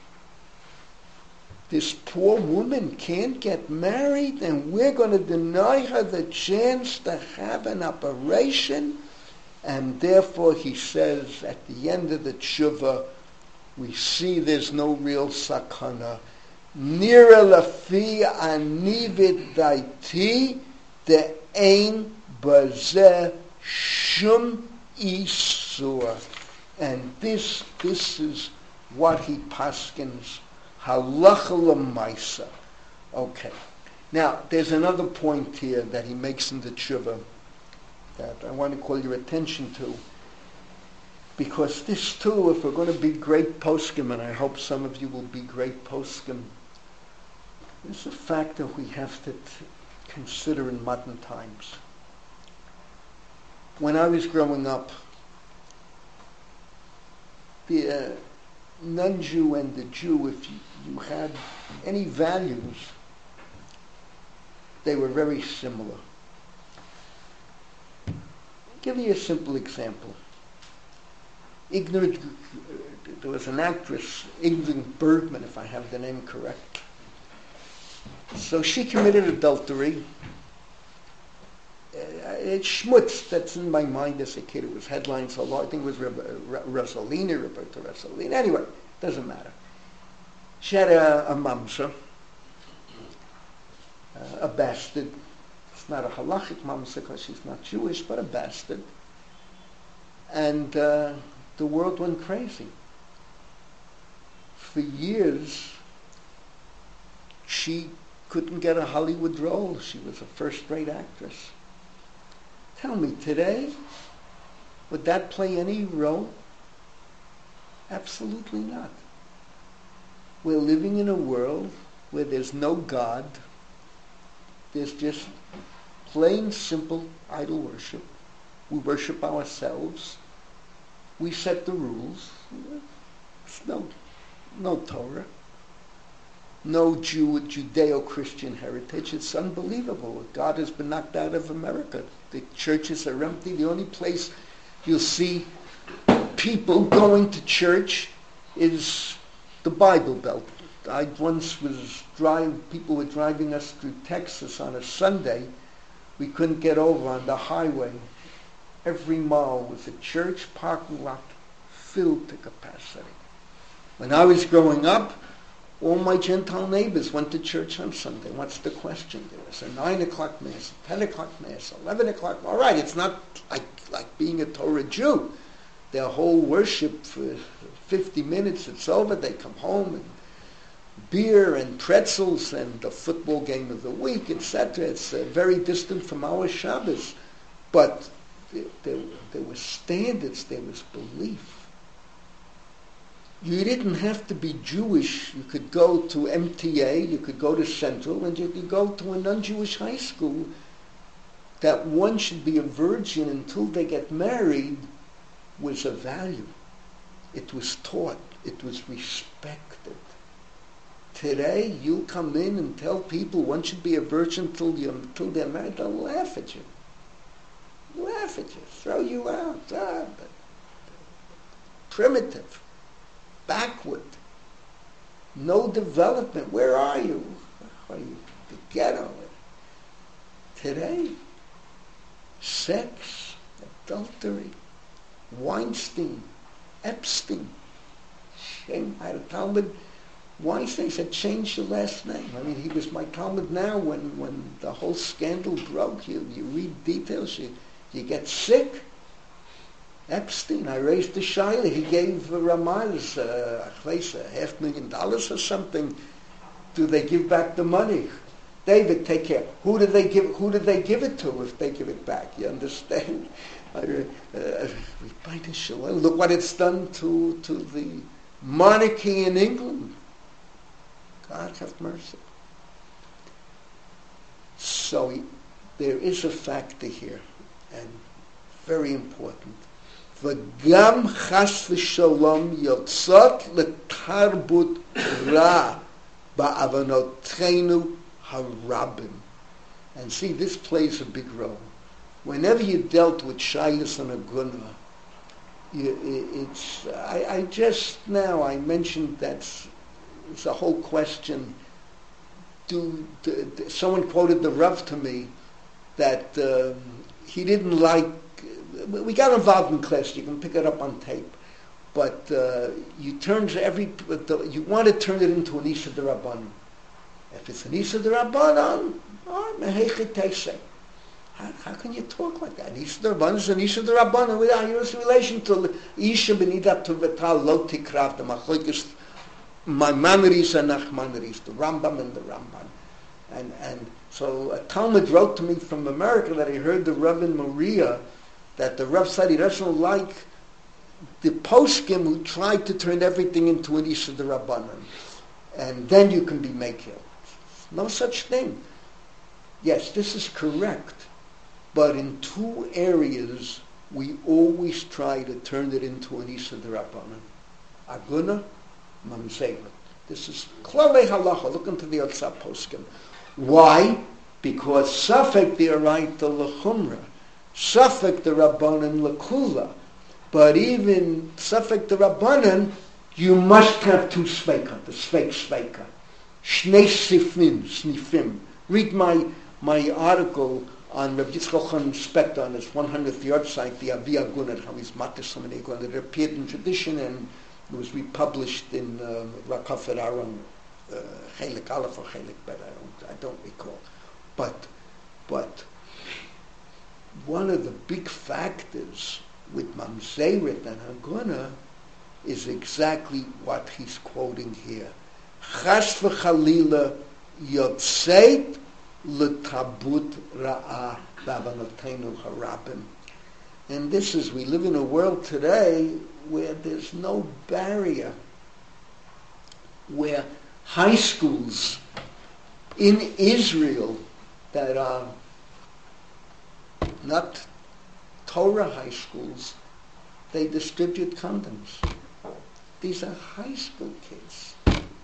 this poor woman can't get married, and we're going to deny her the chance to have an operation. And therefore, he says, at the end of the tshuva, we see there's no real sakana. Nira lafi anivid daiti de ein bazeh shum isur. And this is what he paskins. Halacha l'maisa. Okay. Now, there's another point here that he makes in the tshuva that I want to call your attention to, because this too, if we're going to be great poskim, and I hope some of you will be great poskim, this is a factor we have to consider in modern times. When I was growing up, the non-Jew and the Jew, if you had any values, they were very similar. I'll give you a simple example. There was an actress, Ingrid Bergman, if I have the name correct. So she committed adultery. It's schmutz that's in my mind as a kid. It was headlines a lot. I think it was Roberta Rosalini. Anyway, doesn't matter. She had a mamzer, a bastard. It's not a halachic mamzer because she's not Jewish, but a bastard. And the world went crazy. For years, she couldn't get a Hollywood role. She was a first-rate actress. Tell me, today, would that play any role? Absolutely not. We're living in a world where there's no God. There's just plain, simple idol worship. We worship ourselves. We set the rules. There's no Torah. No Judeo-Christian heritage. It's unbelievable. God has been knocked out of America. The churches are empty. The only place you'll see people going to church is the Bible Belt. I once was people were driving us through Texas on a Sunday. We couldn't get over on the highway. Every mile was a church parking lot filled to capacity. When I was growing up, all my Gentile neighbors went to church on Sunday. What's the question? There was a 9 o'clock Mass, a 10 o'clock Mass, 11 o'clock. All right, it's not like being a Torah Jew. Their whole worship for 50 minutes, it's over. They come home and beer and pretzels and the football game of the week, etc. It's very distant from our Shabbos. But there were standards, there was belief. You didn't have to be Jewish. You could go to MTA, you could go to Central, and you could go to a non-Jewish high school. That one should be a virgin until they get married was a value. It was taught. It was respected. Today, you come in and tell people one should be a virgin until they're married. They'll laugh at you. Laugh at you. Throw you out. Primitive. Backward. No development. Where are you? Are you the ghetto? Today, sex, adultery, Weinstein, Epstein. Shame. I had a Talmud. Weinstein said, change your last name. I mean, he was my Talmud now. When the whole scandal broke, you read details, you get sick. Epstein, I raised the Shaila. He gave Ramaz $500,000 or something. Do they give back the money? David, take care. Who did they give it to if they give it back? You understand? Look what it's done to the monarchy in England. God have mercy. So there is a factor here, and very important. V'gam chas v'shalom yotzot letarbut ra ba'avanotenu harabim. And see, this plays a big role. Whenever you dealt with Shailas and Aguna, I mentioned that it's a whole question. Someone quoted the Rav to me that he didn't like. We got involved in class. You can pick it up on tape, but you want to turn it into an Isha D'Rabbanan. If it's an Isha D'Rabbanan, how can you talk like that? Isha D'Rabbanan is an Isha D'Rabbanan without your relation to Isha B'nidat to Vital Lo Tikrav, the Machlokes Maimonides and Nachmanides, the Rambam and the Ramban. And so a Talmud wrote to me from America that he heard the Rav in Maria, that the Rav said he doesn't like the poskim who tried to turn everything into an Isha D'Rabbanan. And then you can be Mekil. No such thing. Yes, this is correct. But in two areas, we always try to turn it into an Isha D'Rabbanan. Aguna, Mamzeret. This is Klalei Halacha. Look into the Otzah poskim. Why? Because Safek D'Oraita L'Chumra. Safek D'Rabbanan L'Kula. But even Safek D'Rabbanan, you must have two Sveika, the Sveika. Shnei Snifim. Read my article on Rabbi Yitzchak Chaim Spector on his 100th yard site, the Avi Agunat, how he's matis so many Agunat. It appeared in tradition and it was republished in Rakafet Aron, Chelik Aleph or Chelik Bet, I don't recall. But one of the big factors with Mamzeret and Aguna is exactly what he's quoting here. Chas v'chalila yotzeit l'tabut ra'ah b'avanotenu harabim. And this is, we live in a world today where there's no barrier, where high schools in Israel that are not Torah high schools, they distribute condoms. These are high school kids.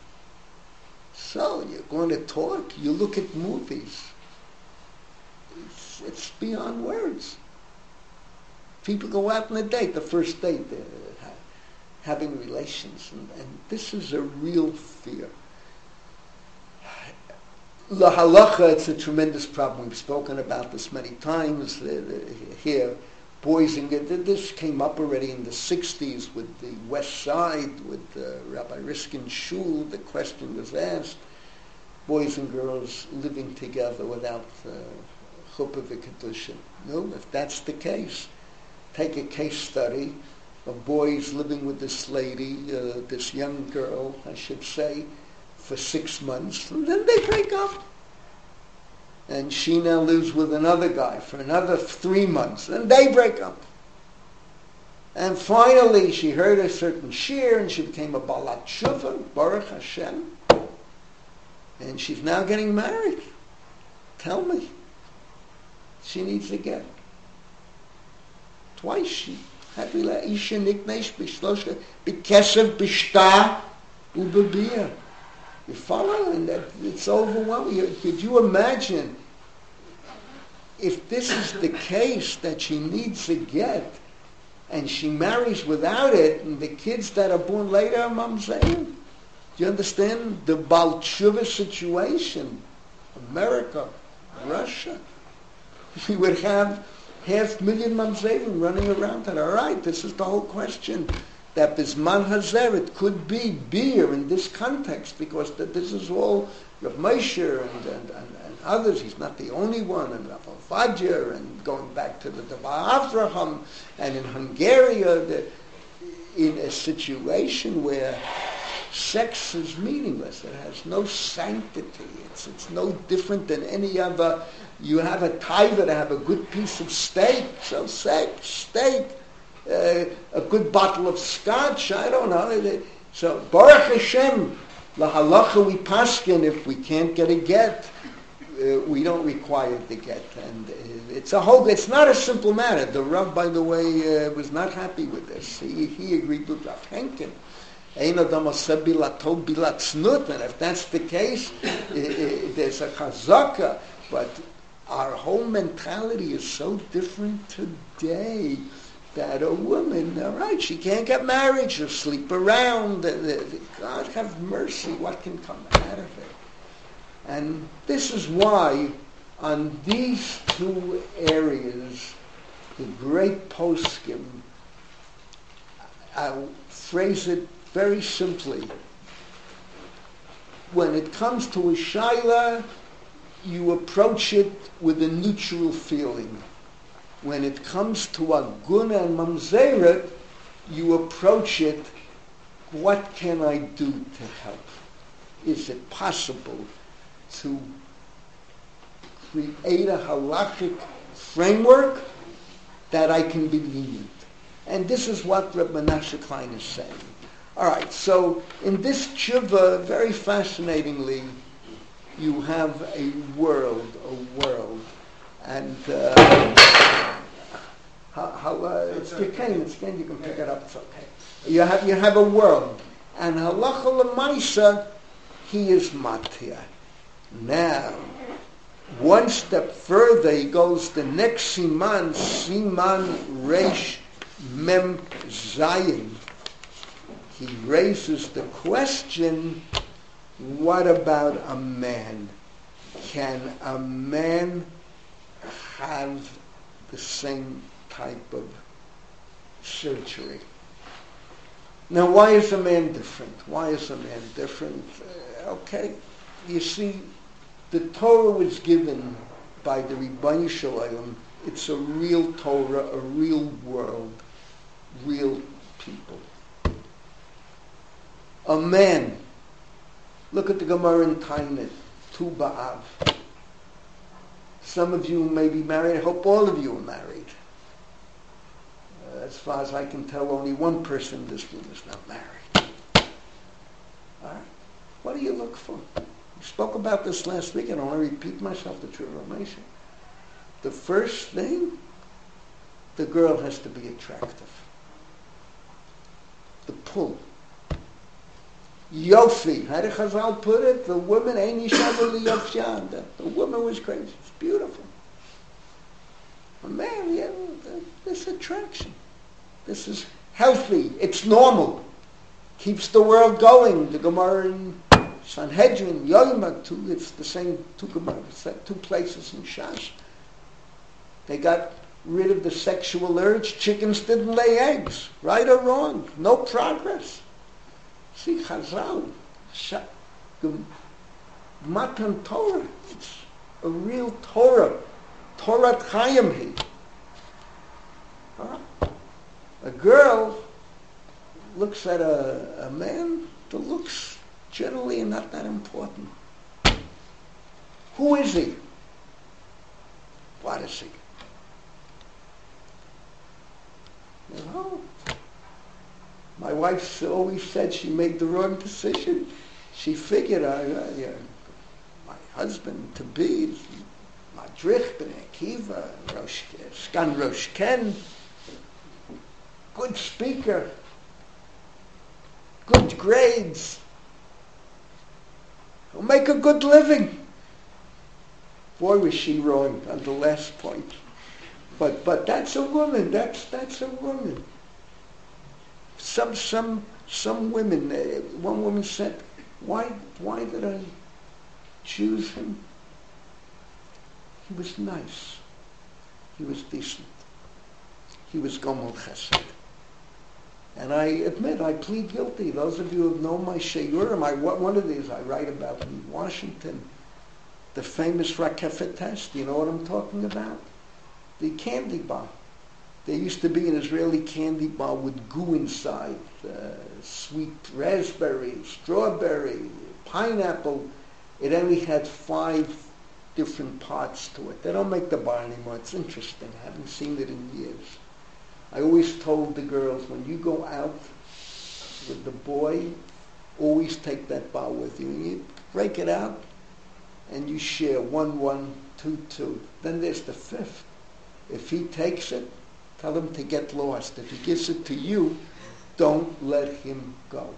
So you're going to talk, you look at movies. It's beyond words. People go out on a date, the first date, they're having relations, and this is a real fear. La halacha, it's a tremendous problem. We've spoken about this many times here. Boys and this came up already in the 60s with the West Side, with Rabbi Riskin Shul. The question was asked, boys and girls living together without chuppah v'kedushin. No, if that's the case, take a case study of boys living with this lady, this young girl, I should say, for 6 months, and then they break up. And she now lives with another guy for another 3 months. And they break up. And finally, she heard a certain shir, and she became a Balat Shuvah, Baruch Hashem. And she's now getting married. Tell me. She needs a get. Twice she had Isha Niknesh B'Shlosha B'Kesev B'Shta U'B'Bir. You follow? And that, it's overwhelming. Could you imagine if this is the case that she needs a get, and she marries without it, and the kids that are born later are mamzerim? Do you understand the Baal Tshuva situation? America, Russia. We would have 500,000 mamzerim running around that. All right, this is the whole question. That Bisman Hazer, it could be beer in this context, because this is all Rav Moshe and others. He's not the only one, and Rav Ovadia, and going back to the Devar Avraham, and in Hungary, in a situation where sex is meaningless. It has no sanctity. It's no different than any other. You have a taiva to have a good piece of steak, so sex, steak, a good bottle of scotch, I don't know. So, Baruch Hashem, la halacha we paskin, if we can't get a get, we don't require the get. And it's not a simple matter. The Rav, by the way, was not happy with this. He agreed with Rav Henkin. And if that's the case, there's a chazaka. But our whole mentality is so different today that a woman, all right, she can't get married, she'll sleep around. God have mercy, what can come out of it? And this is why on these two areas, the great poskim, I'll phrase it very simply. When it comes to a shaila, you approach it with a neutral feeling. When it comes to a guna and mamzeret, you approach it, what can I do to help? Is it possible to create a halakhic framework that I can be lenient? And this is what Reb Menashe Klein is saying. All right, so in this tshuva, very fascinatingly, you have a world, and it's Ken, you can pick it up, it's okay. You have a world, and halacha l'maisa, he is matia. Now, one step further, he goes the next siman reish mem zayin. He raises the question, what about a man? Can a man have the same type of surgery? Now, why is a man different? Okay, you see, the Torah was given by the Ribbono Shel Olam. It's a real Torah, a real world, real people. A man, look at the Gemara in Tainit, Tu B'Av. Some of you may be married. I hope all of you are married. As far as I can tell, only one person in this room is not married. All right? What do you look for? We spoke about this last week, and I want to repeat myself, the true information. The first thing, the girl has to be attractive. The pull. Yofi. How did Chazal put it? The woman ain't ishavu liyofshan. The woman was crazy. It's beautiful. A man, yeah, this attraction. This is healthy. It's normal. Keeps the world going. The Gemara in Sanhedrin, Yoimah, it's the same two Gemara, two places in Shas. They got rid of the sexual urge. Chickens didn't lay eggs. Right or wrong? No progress. See, Chazal, Matan Torah, it's a real Torah. Torah Chaim he. A girl looks at a man, the looks generally are not that important. Who is he? What is he? You know, my wife always said she made the wrong decision. She figured my husband to be is Madrich ben Akiva, Skan Rosh Ken, good speaker, good grades, he'll make a good living. Boy, was she wrong on the last point. But that's a woman. That's a woman. Some women. One woman said, "Why did I choose him? He was nice. He was decent. He was Gomel Chesed." And I admit, I plead guilty. Those of you who have known my Sheyurim, one of these I write about in Washington, the famous Rakefet test. You know what I'm talking about? The candy bar. There used to be an Israeli candy bar with goo inside, sweet raspberry, strawberry, pineapple. It only had 5 different parts to it. They don't make the bar anymore. It's interesting. I haven't seen it in years. I always told the girls, when you go out with the boy, always take that bar with you. And you break it out, and you share 1, 1, 2, 2. Then there's the 5th. If he takes it, tell him to get lost. If he gives it to you, don't let him go.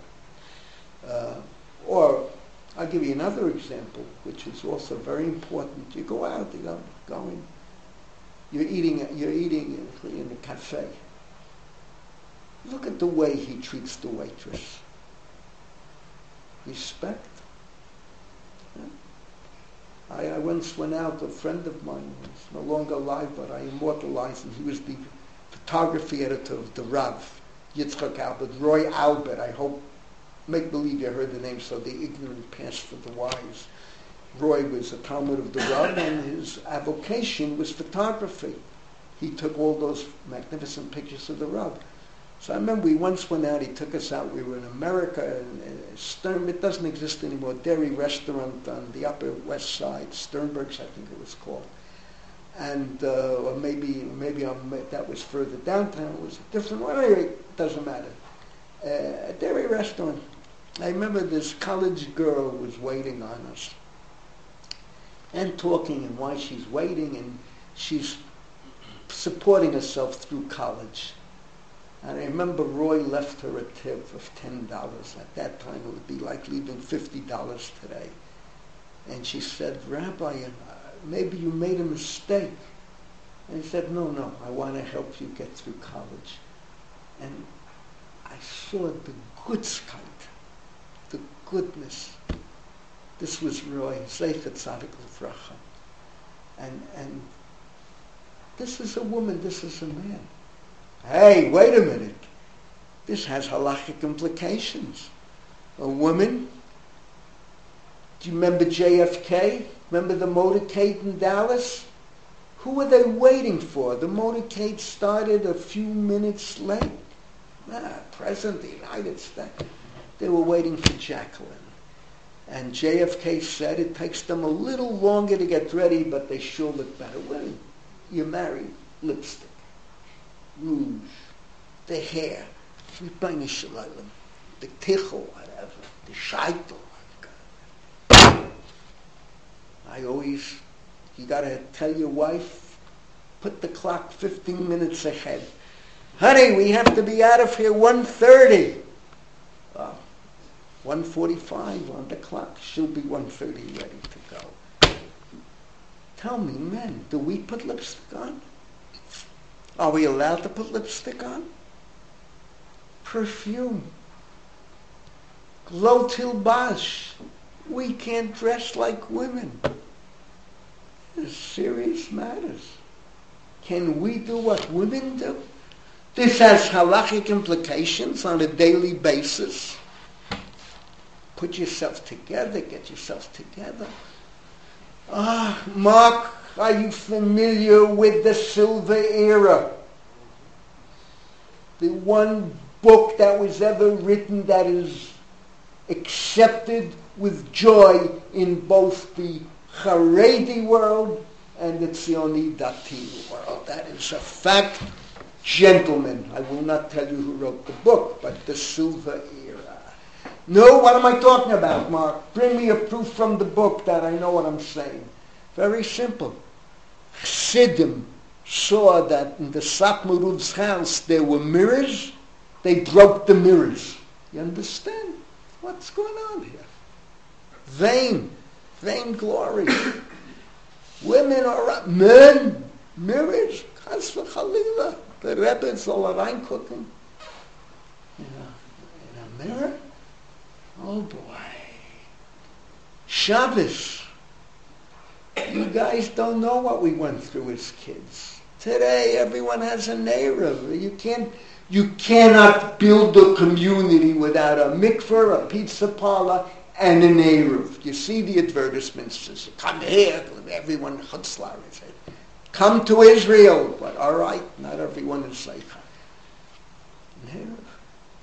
Or I'll give you another example, which is also very important. You go out, you're eating in a cafe. Look at the way he treats the waitress. Respect. I once went out, a friend of mine who's no longer alive, but I immortalized him. He was the photography editor of the Rav, Yitzchak Albert, Roy Albert. I hope, make believe you heard the name, so the ignorant pass for the wise. Roy was a Talmud of the Rav, and his avocation was photography. He took all those magnificent pictures of the Rav. So I remember we once went out, he took us out, we were in America, and Stern, it doesn't exist anymore, dairy restaurant on the Upper West Side, Sternberg's I think it was called. And, or maybe that was further downtown, it was a different one, anyway, it doesn't matter. A dairy restaurant. I remember this college girl was waiting on us, and talking and why she's waiting, and she's supporting herself through college. And I remember Roy left her a tip of $10. At that time, it would be like leaving $50 today. And she said, "Rabbi, maybe you made a mistake." And he said, no, I want to help you get through college. And I saw the Gutzkeit, the goodness. This was Roy, Zeichet Tzadik L'Vracha. And this is a woman, this is a man. Hey, wait a minute. This has halachic implications. A woman, do you remember JFK? Remember the motorcade in Dallas? Who were they waiting for? The motorcade started a few minutes late. President of the United States. They were waiting for Jacqueline. And JFK said it takes them a little longer to get ready, but they sure look better. Well, you're married, lipstick, rouge, the hair, the tichel, whatever, the shaitel. You gotta tell your wife, put the clock 15 minutes ahead. Honey, we have to be out of here 1:30. 1:45 on the clock. She'll be 1:30 ready to go. Tell me, men, do we put lipstick on? Are we allowed to put lipstick on? Perfume. Glo tilbash. We can't dress like women. It's serious matters. Can we do what women do? This has halachic implications on a daily basis. Put yourself together, get yourself together. Mark, are you familiar with the Silver Era? The one book that was ever written that is accepted with joy in both the Haredi world and the Tzioni Dati world. That is a fact. Gentlemen, I will not tell you who wrote the book, but the Suva era. No, what am I talking about, Mark? Bring me a proof from the book that I know what I'm saying. Very simple. Chassidim saw that in the Satmaruv's house there were mirrors. They broke the mirrors. You understand what's going on here? Vain glory. Women are men, mirrors, chas v'chalila. The Rebbe is all around cooking in a mirror. Oh boy. Shabbos. You guys don't know what we went through as kids. Today everyone has an Erev. You cannot build a community without a mikveh, a pizza parlor, and an Erev. You see the advertisements. Says, come here, everyone chutzlar. Come to Israel. But all right, not everyone is like an Erev.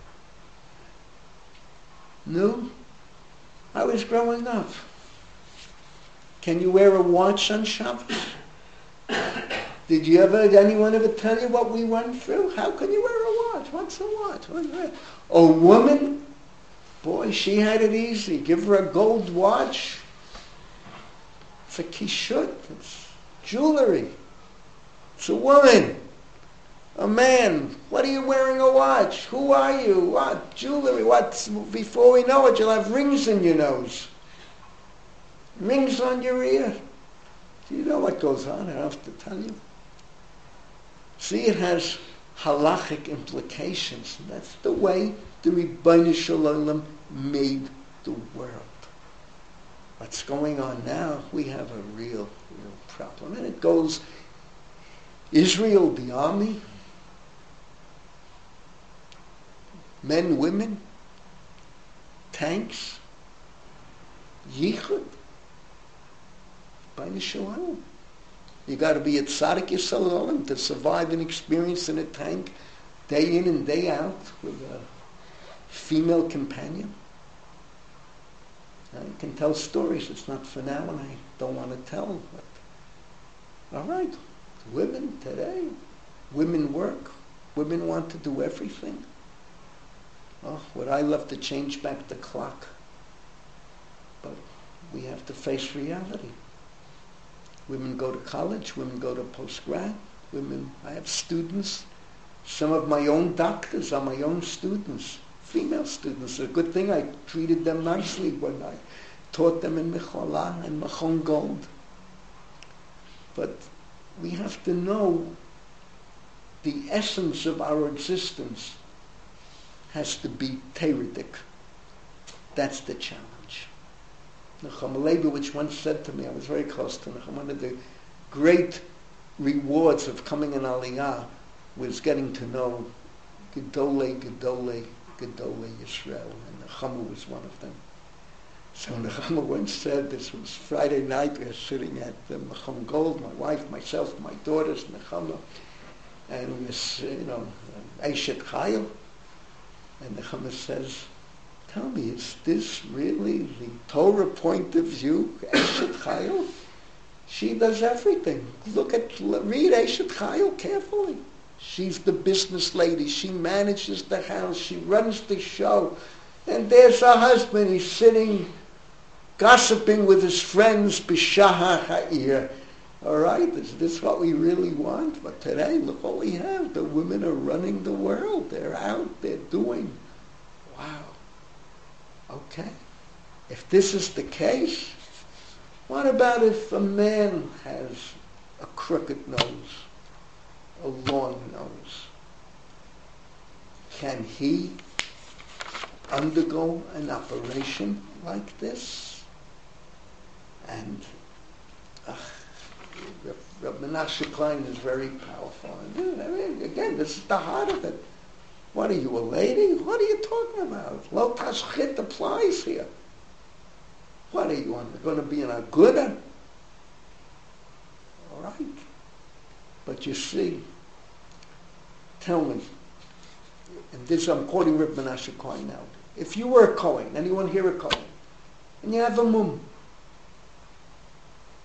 No, I was growing up. Can you wear a watch on Shabbos? Did anyone ever tell you what we went through? How can you wear a watch? What's a watch? A woman, boy, she had it easy. Give her a gold watch. It's a kishut. It's jewelry. It's a woman. A man. What are you wearing a watch? Who are you? What? Jewelry. What? Before we know it, you'll have rings in your nose. Rings on your ear. Do you know what goes on? I don't have to tell you. See, it has halachic implications. That's the way the Ribbono Shel Olam made the world. What's going on now? We have a real problem. And it goes, Israel, the army, men, women, tanks, yichud, Ribbono Shel Olam. You got to be a tzaddik yisrael to survive an experience in a tank day in and day out with a female companion. I can tell stories. It's not for now, and I don't want to tell. But all right, women today, women work. Women want to do everything. Oh, would I love to change back the clock? But we have to face reality. Women go to college, women go to postgrad, I have students. Some of my own doctors are my own students, female students. It's a good thing I treated them nicely when I taught them in Mecholah and Machon Gold. But we have to know the essence of our existence has to be Teiridic. That's the challenge. Nechama Leibowitz once said to me, I was very close to Nechama, one of the great rewards of coming in Aliyah was getting to know Gedolei Yisrael, and Nechama was one of them. So Nechama once said, this was Friday night, we were sitting at the Machon Gold, my wife, myself, my daughters, Nechama, and we were, Eshet Chayil, and Nechama says, tell me, is this really the Torah point of view, Eshet Chayil? She does everything. Read Eshet Chayil carefully. She's the business lady. She manages the house. She runs the show. And there's her husband. He's sitting, gossiping with his friends, B'shahar ha'ir. All right, is this what we really want? But today, look what we have. The women are running the world. They're out. They're doing. Wow. Okay. If this is the case, what about if a man has a crooked nose, a long nose? Can he undergo an operation like this? And Reb Menashe Klein is very powerful. And again, this is the heart of it. What are you, a lady? What are you talking about? Lo tashchit applies here. What are you going to be an aguda? All right. But you see, tell me, and this I'm quoting Reb Menashe Klein now. If you were a Kohen, anyone here a Kohen, and you have a mum,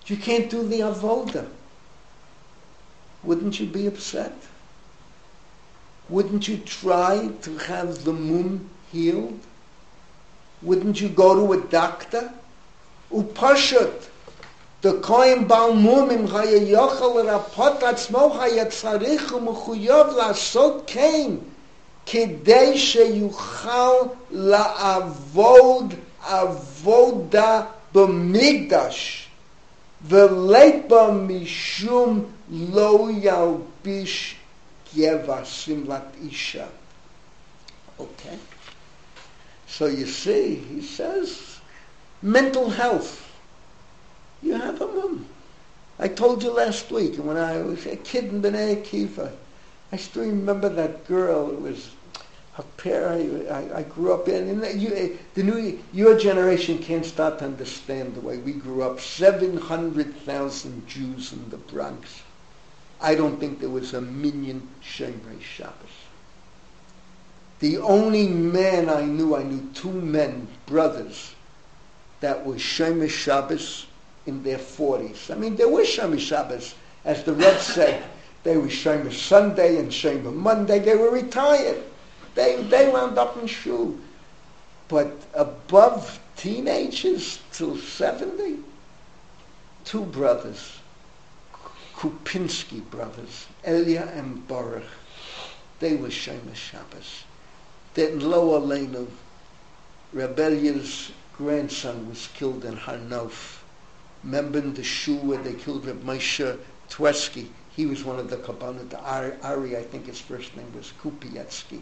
You can't do the avoda. Wouldn't you be upset? Wouldn't you try to have the mum healed? Wouldn't you go to a doctor? Upashut. The kohen bal mumim haya yochel rapot atzmo haya tzarich u'mechuyav la'asot kein kedei sheyuchal la'avod avoda b'migdash v'leit ba mishum lo yalbish yevasim lat isha. Okay. So you see, he says, mental health. You have a mum. I told you last week, when I was a kid in Bnei Akiva, I still remember that girl. It was her parent. I grew up in. Your generation can't start to understand the way we grew up. 700,000 Jews in the Bronx. I don't think there was a million Shomrei Shabbos. The only man I knew two men, brothers, that were Shomrei Shabbos in their 40s. I mean, there were Shomrei Shabbos. As the Rebbe said, they were Shomrei Sunday and Shomrei Monday. They were retired. They wound up in shul. But above teenagers till 70, two brothers, Kupinski brothers, Elia and Baruch, they were Shomrei Shabbos. Then Lo Aleinu, Rebellia's grandson was killed in Har Nof. Remember in the shul where they killed Reb Moshe Tversky? He was one of the Kabbalah. Ari, I think his first name was Kupinski,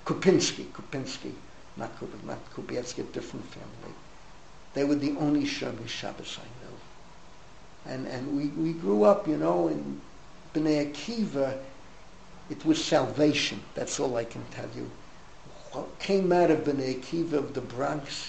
not Kupietsky, a different family. They were the only Shomrei Shabbos I know. And we grew up, in Bnei Akiva. It was salvation. That's all I can tell you. What came out of Bnei Akiva of the Bronx,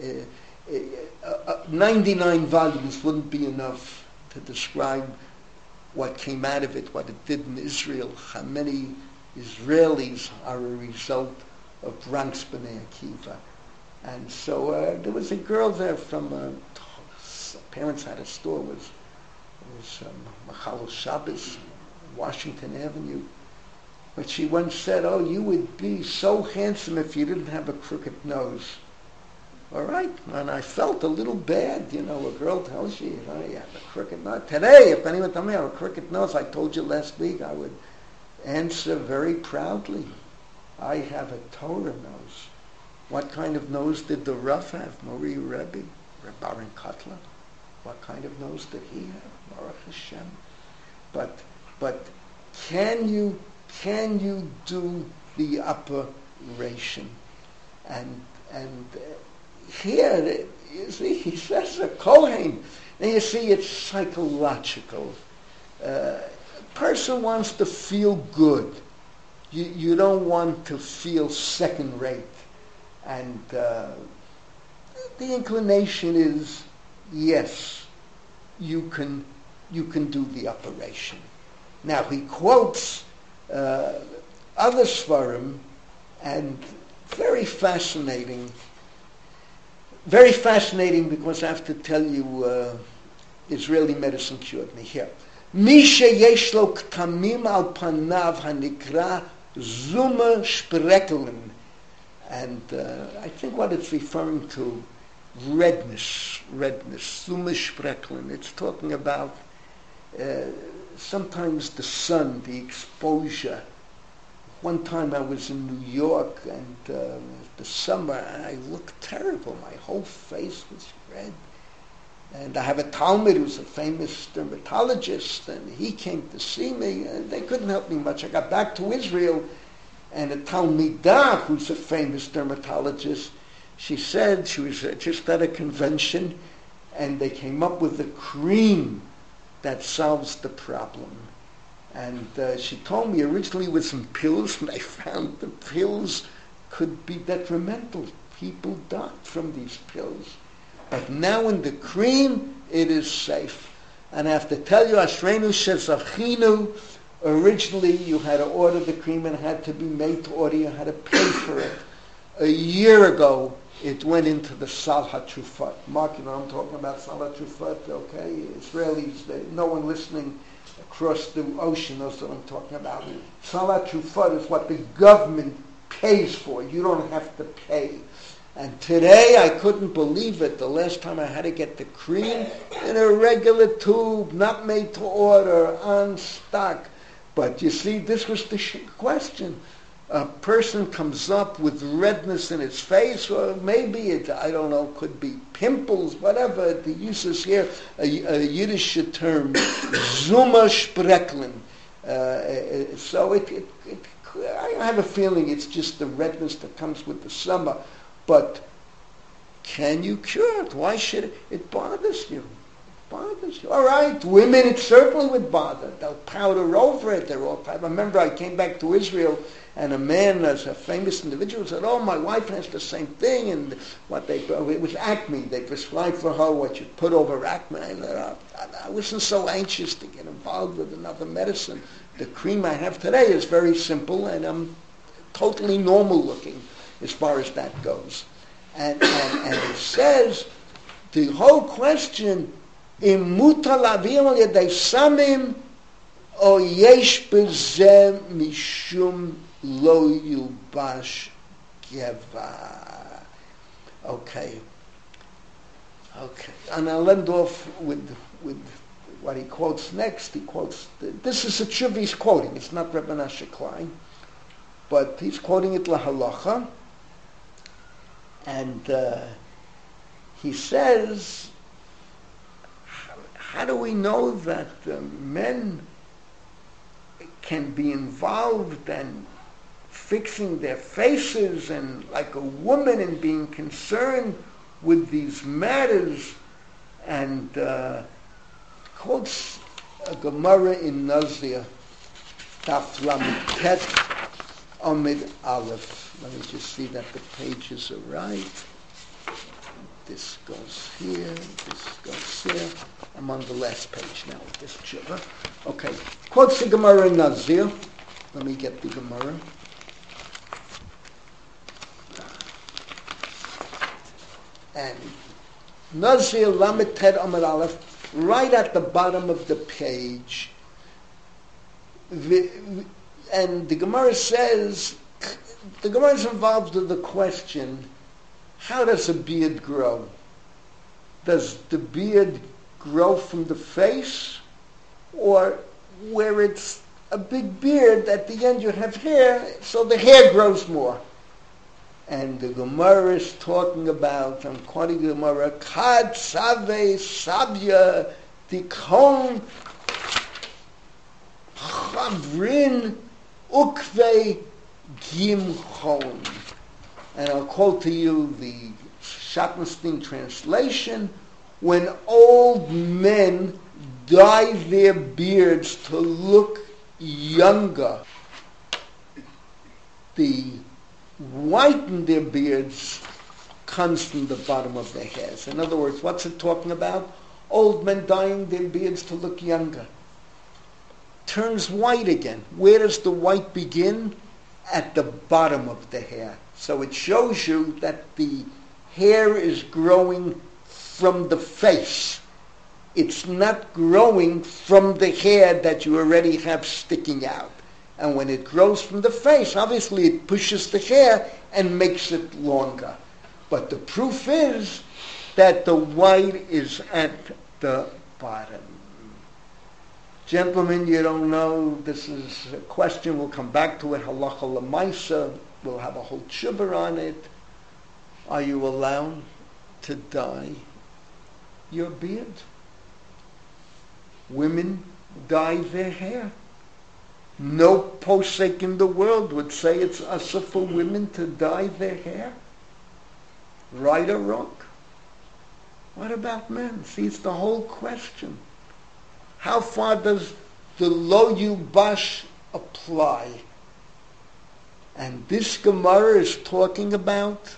99 volumes wouldn't be enough to describe what came out of it, what it did in Israel, how many Israelis are a result of Bronx Bnei Akiva. And so there was a girl there from, parents had a store, it was Machal Shabbos, Washington Avenue. But she once said, "Oh, you would be so handsome if you didn't have a crooked nose." All right, and I felt a little bad, a girl tells you, you have a crooked nose. Today, if anyone told me I have a crooked nose, I told you last week, I would answer very proudly, I have a Torah nose. What kind of nose did the Rav have? Mori Rebbe, Reb Baron Kotler. What kind of nose did he have? Baruch Hashem. But can you do the operation? And here, you see, he says a Kohen. And you see, it's psychological. Person wants to feel good. You don't want to feel second rate. And the inclination is, yes, you can do the operation. Now he quotes other Svarim, and very fascinating because I have to tell you, Israeli medicine cured me. Here. Misha yeshlo ktamim al panav hanikra zuma sprekelin. And I think what it's referring to, redness, zuma sprekelin. It's talking about sometimes the sun, the exposure. One time I was in New York, and the summer, and I looked terrible. My whole face was red. And I have a Talmud who's a famous dermatologist, and he came to see me, and they couldn't help me much. I got back to Israel, and a Talmidah, who's a famous dermatologist, she said she was just at a convention, and they came up with a cream that solves the problem. And she told me originally with some pills, and I found the pills could be detrimental. People died from these pills. But now in the cream, it is safe. And I have to tell you, Ashreinu Shezachinu, originally you had to order the cream and it had to be made to order. You had to pay for it. A year ago, it went into the Sal HaTrufot. Mark, you know I'm talking about Sal HaTrufot, okay? Israelis, no one listening across the ocean knows what I'm talking about. Sal HaTrufot is what the government pays for. You don't have to pay. And today, I couldn't believe it. The last time I had to get the cream in a regular tube, not made to order, on stock. But you see, this was the question. A person comes up with redness in his face, or maybe it, I don't know, could be pimples, whatever. It uses here a Yiddish term, Zuma Sprecklin. So I have a feeling it's just the redness that comes with the summer. But can you cure it? Why should it? It bothers you. It bothers you. All right, women, it certainly would bother. They'll powder over it. I remember I came back to Israel, and a man, as a famous individual, said, "Oh, my wife has the same thing." And it was acne. They prescribed for her what you put over acne. And I wasn't so anxious to get involved with another medicine. The cream I have today is very simple, and I'm totally normal looking as far as that goes. And it says, the whole question, im mutar lavim al yedei samim, o yesh bezeh mishum lo yulbash geva. Okay. And I'll end off with what he quotes next. He quotes, this is a tshuva he's quoting. It's not Rebbe Menashe Klein, but he's quoting it lahalacha. And he says, how do we know that men can be involved and fixing their faces and like a woman and being concerned with these matters? And quotes a Gemara in Nazir, Daf Lamed Tet Amid Aleph. Let me just see that the pages are right. This goes here, this goes here. I'm on the last page now with this tshuva. Okay, quotes the Gemara in Nazir. Let me get the Gemara. And Nazir Lamed Tet Amid Aleph, right at the bottom of the page. And the Gemara says, the Gemara is involved with the question, how does a beard grow? Does the beard grow from the face? Or where it's a big beard, at the end you have hair, so the hair grows more? And the Gemara is talking about, I'm quoting the Gemara, Kad Save Sabya Dikon Chavrin Ukve Gimchon. And I'll quote to you the Schottenstein translation, when old men dye their beards to look younger, the whiten their beards comes from the bottom of their hairs. In other words, what's it talking about? Old men dyeing their beards to look younger. Turns white again. Where does the white begin? At the bottom of the hair. So it shows you that the hair is growing from the face. It's not growing from the hair that you already have sticking out. And when it grows from the face, obviously it pushes the hair and makes it longer. But the proof is that the white is at the bottom. Gentlemen, you don't know, this is a question, we'll come back to it, halacha l'maisa, we'll have a whole tshuva on it. Are you allowed to dye your beard? Women dye their hair. No posek in the world would say it's asur for women to dye their hair. Right or wrong? What about men? See, it's the whole question. How far does the lo yulbash apply? And this Gemara is talking about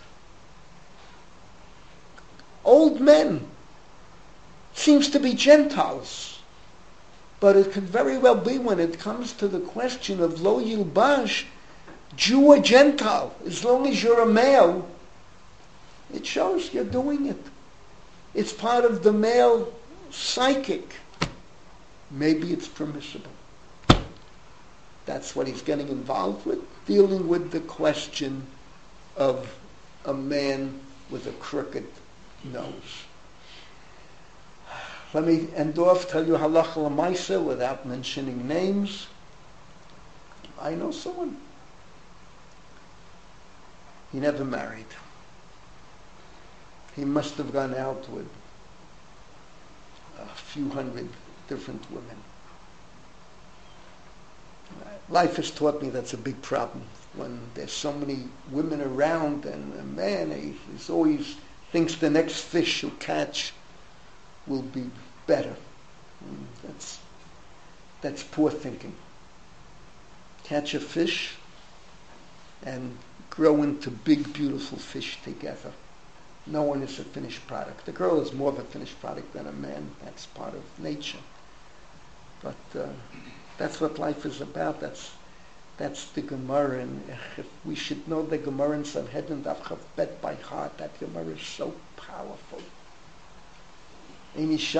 old men. Seems to be Gentiles. But it could very well be, when it comes to the question of lo yulbash, Jew or Gentile, as long as you're a male, It shows you're doing it. It's part of the male psychic. Maybe it's permissible. That's what he's getting involved with, dealing with the question of a man with a crooked nose. Let me end off, tell you halacha l'maisa without mentioning names. I know someone. He never married. He must have gone out with a few hundred different women. Life has taught me that's a big problem. When there's so many women around and a man, he always thinks the next fish he'll catch will be better. That's poor thinking. Catch a fish and grow into big, beautiful fish together. No one is a finished product. The girl is more of a finished product than a man. That's part of nature. But that's what life is about. That's the Gemara. And if we should know the Gemara in Sanhedrin Daf Chav Bet by heart, that Gemara is so powerful. That's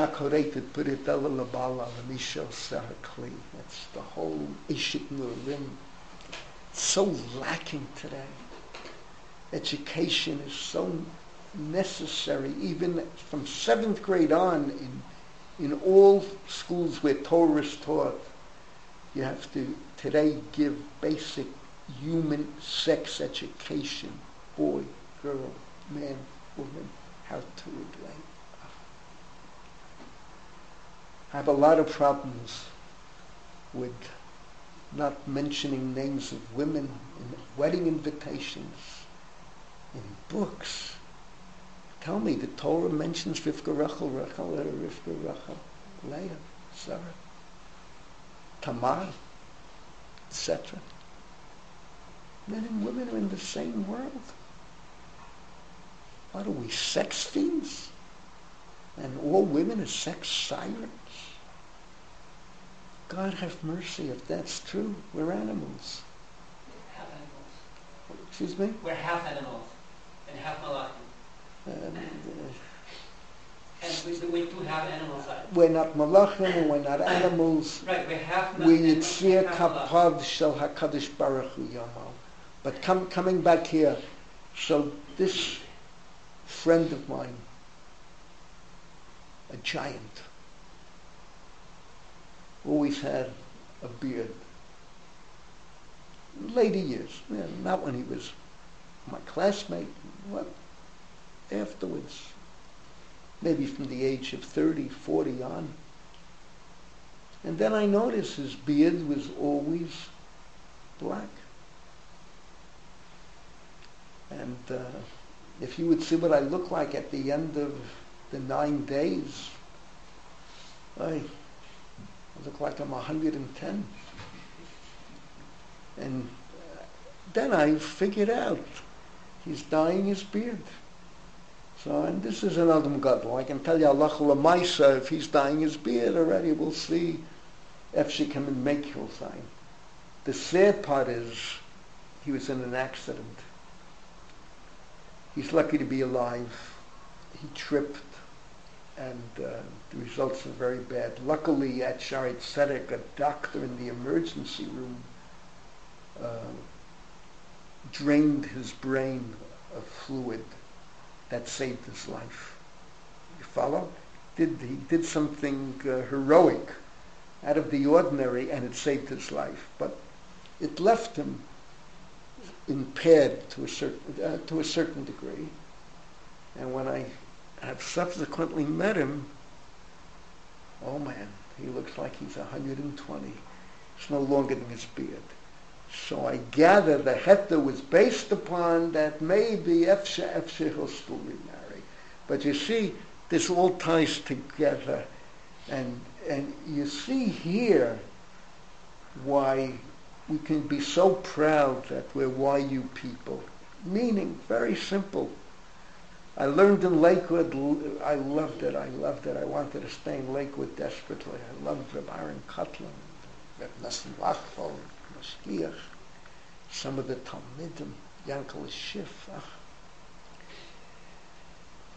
the whole Ishit Nurim. It's so lacking today. Education is so necessary, even from 7th grade on, in all schools where Torah is taught. You have to today give basic human sex education. Boy, girl, man, woman, how to relate. I have a lot of problems with not mentioning names of women in wedding invitations, in books. Tell me, the Torah mentions Rivka, Rachel, Leah, Sarah, Tamar, etc. Men and women are in the same world. What are we, sex fiends? And all women are sex sirens? God have mercy if that's true. We're animals. Half animals. Excuse me? We're half animals and half malachim. And we do have animal side. We're not malachim and we're not animals. Right, we're half we yitzir kapav shel HaKadosh Baruch Hu Yamo. But coming back here, so this friend of mine, a giant, always had a beard. Later years, not when he was my classmate, what? Afterwards, maybe from the age of 30, 40 on. And then I noticed his beard was always black. And if you would see what I look like at the end of the 9 days, I look like I'm 110. And then I figured out he's dyeing his beard. So, and this is an Adam Gadol. I can tell you, Allah L'maisa, if he's dyeing his beard already, we'll see if she can make your sign. The sad part is, he was in an accident. He's lucky to be alive. He tripped, and the results were very bad. Luckily, at Shaare Zedek, a doctor in the emergency room drained his brain of fluid that saved his life. You follow? He did something heroic, out of the ordinary, and it saved his life. But it left him impaired to a certain degree. And when I have subsequently met him, oh man, he looks like he's 120. It's no longer than his beard. So I gather the heta was based upon that maybe Efshe will still remarry. But you see, this all ties together. And you see here why we can be so proud that we're YU people. Meaning, very simple. I learned in Lakewood, I loved it. I wanted to stay in Lakewood desperately. I loved Reb Aaron Kotlin, Reb Nassim Lachfeld, Mashgiach, some of the Talmidim, Yankel Schiff.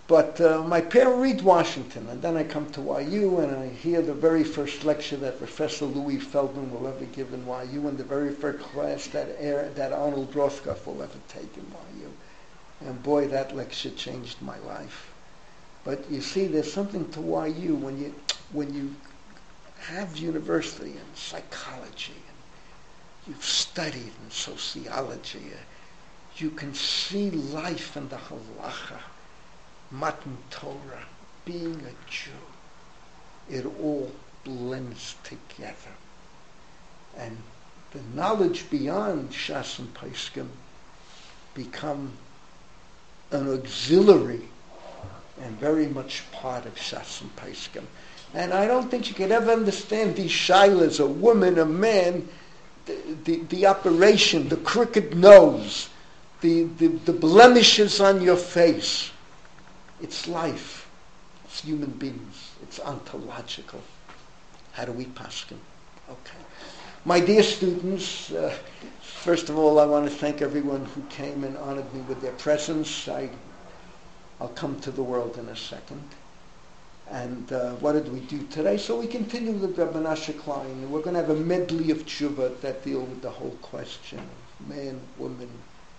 But my parents read Washington, and then I come to YU, and I hear the very first lecture that Professor Louis Feldman will ever give in YU, and the very first class that Arnold Rothkopf will ever take in YU. And boy, that lecture changed my life. But you see, there's something to YU when you have university and psychology, and you've studied in sociology, you can see life in the halacha, Matan Torah, being a Jew. It all blends together. And the knowledge beyond Shas and Poskim become an auxiliary and very much part of Shas and Poskim. And I don't think you could ever understand these shilas, a woman, a man, the operation, the crooked nose, the blemishes on your face. It's life. It's human beings. It's ontological. How do we paskin? Okay. My dear students, first of all, I want to thank everyone who came and honored me with their presence. I'll come to the world in a second. And what did we do today? So we continue with Rabbi Menashe Klein. We're going to have a medley of tshuva that deal with the whole question of man, woman,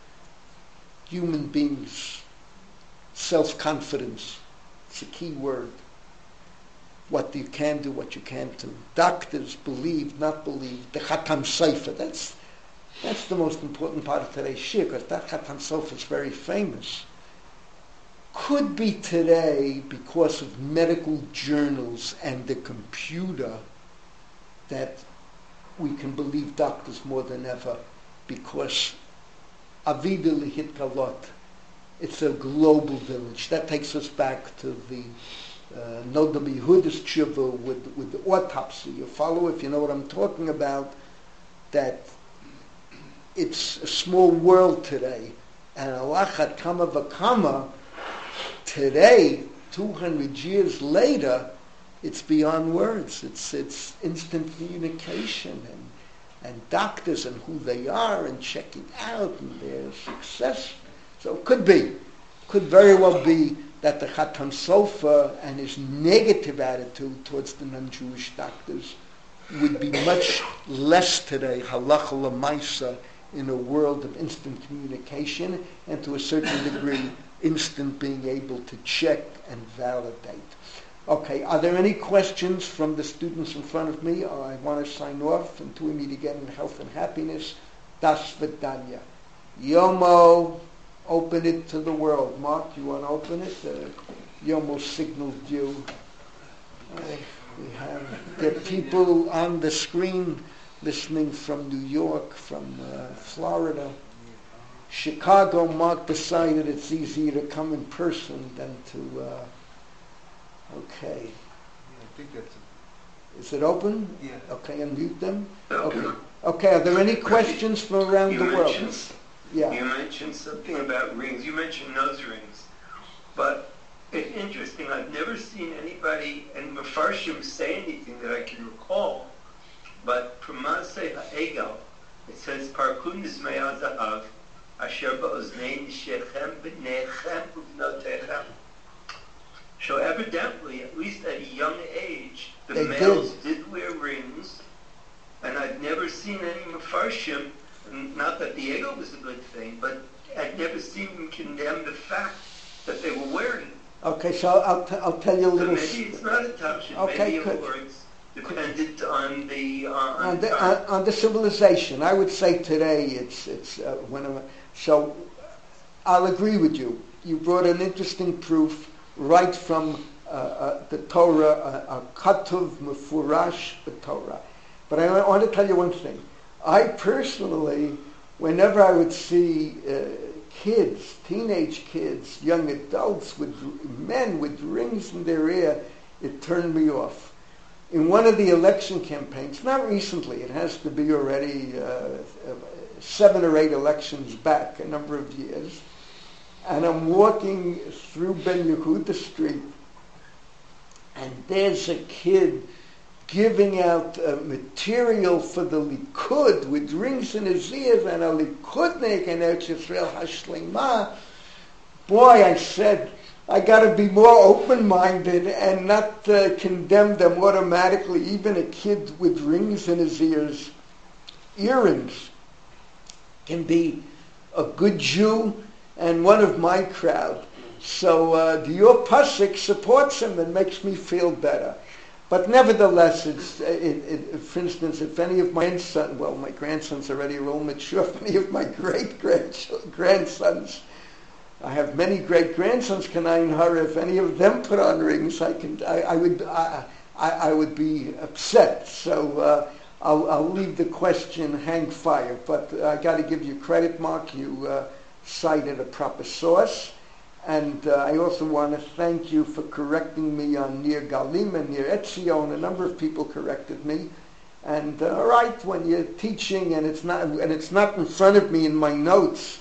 human beings, self-confidence. It's a key word. What you can do, what you can't do. Doctors believe, not believe. The Khatam Sofer. That's the most important part of today's shir, because that Khatam Sofer is very famous. Could be today, because of medical journals and the computer, that we can believe doctors more than ever, because Avida Lihitkalot, it's a global village. That takes us back to the Nodab Yehuda's tshuva with the autopsy. You follow, if you know what I'm talking about, that it's a small world today. And alachat kama v'kama, today, 200 years later, it's beyond words. It's instant communication and doctors and who they are and checking out and their success. So it could very well be that the Khatam Sofer and his negative attitude towards the non-Jewish doctors would be much less today, halacha l'maisa, in a world of instant communication and to a certain degree instant being able to check and validate. Okay, are there any questions from the students in front of me? Or I want to sign off until we meet again in health and happiness. Das Vidanya. Yomo, open it to the world. Mark, you want to open it? Yomo signaled you. We have the people on the screen listening from New York, from Florida. Chicago, Mark decided it's easier to come in person than to... okay. Yeah, I think that's it. Is it open? Yeah. Okay, unmute them. Okay, are there any questions from around the world? Yeah. You mentioned something about rings. You mentioned nose rings. But it's interesting, I've never seen anybody in Mefarshim say anything that I can recall. But from Maaseh HaEgel, it says, Parkun Nizmei HaZahav, Asher ba'oznein shechem b'nechem uvnotechem. So evidently, at least at a young age, the males did wear rings, and I've never seen any Mefarshim, not that the ego was a good thing, but I've never seen them condemn the fact that they were wearing it. Okay, so I'll tell you a little... So maybe it's not a tafshin, okay, maybe it's dependent on the... on the civilization. I would say today it's so I'll agree with you. You brought an interesting proof right from the Torah, a katuv mefurash b'Torah. But I want to tell you one thing. I personally, whenever I would see kids, teenage kids, young adults, men with rings in their ear, it turned me off. In one of the election campaigns, not recently, it has to be already 7 or 8 elections back, a number of years, and I'm walking through Ben Yehuda Street, and there's a kid giving out material for the Likud with rings in his ears and a Likudnik and Eretz Yisrael Hashlema. Boy, I said, I got to be more open-minded and not condemn them automatically. Even a kid with rings in his ears, earrings, can be a good Jew and one of my crowd. So your pasuk supports him and makes me feel better. But nevertheless, for instance, if any of my grandsons, well, my grandsons already are all mature, if any of my great-grandsons, I have many great-grandsons, Kanayin Hara, if any of them put on rings, I would be upset. So I'll leave the question hang fire. But I got to give you credit, Mark. You cited a proper source. And I also want to thank you for correcting me on Nir Galim and Nir Etzion. A number of people corrected me. And all right, when you're teaching and it's not in front of me in my notes,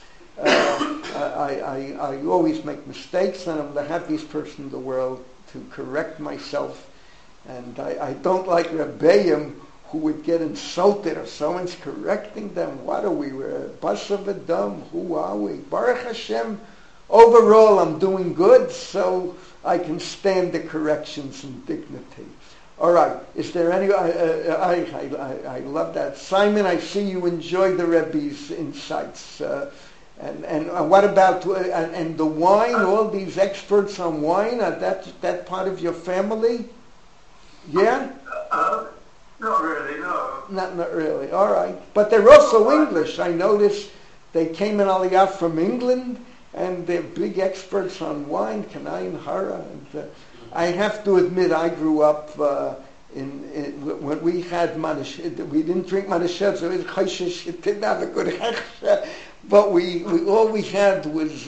I always make mistakes, and I'm the happiest person in the world to correct myself. And I don't like Rebbeim who would get insulted if someone's correcting them. What are we? We're a bus of a dumb. Who are we? Baruch Hashem. Overall, I'm doing good, so I can stand the corrections and dignity. All right. Is there any? I love that, Simon. I see you enjoy the Rebbe's insights. And what about and the wine? All these experts on wine, are that part of your family? Yeah. Not really, no. Not really. All right. But they're also English. I noticed they came in Aliyah from England. And they're big experts on wine, Kanayin Hara. And, I have to admit, I grew up when we had Manish. We didn't drink Manishev, so it was chayshish. It didn't have a good hechsher. But we all we had was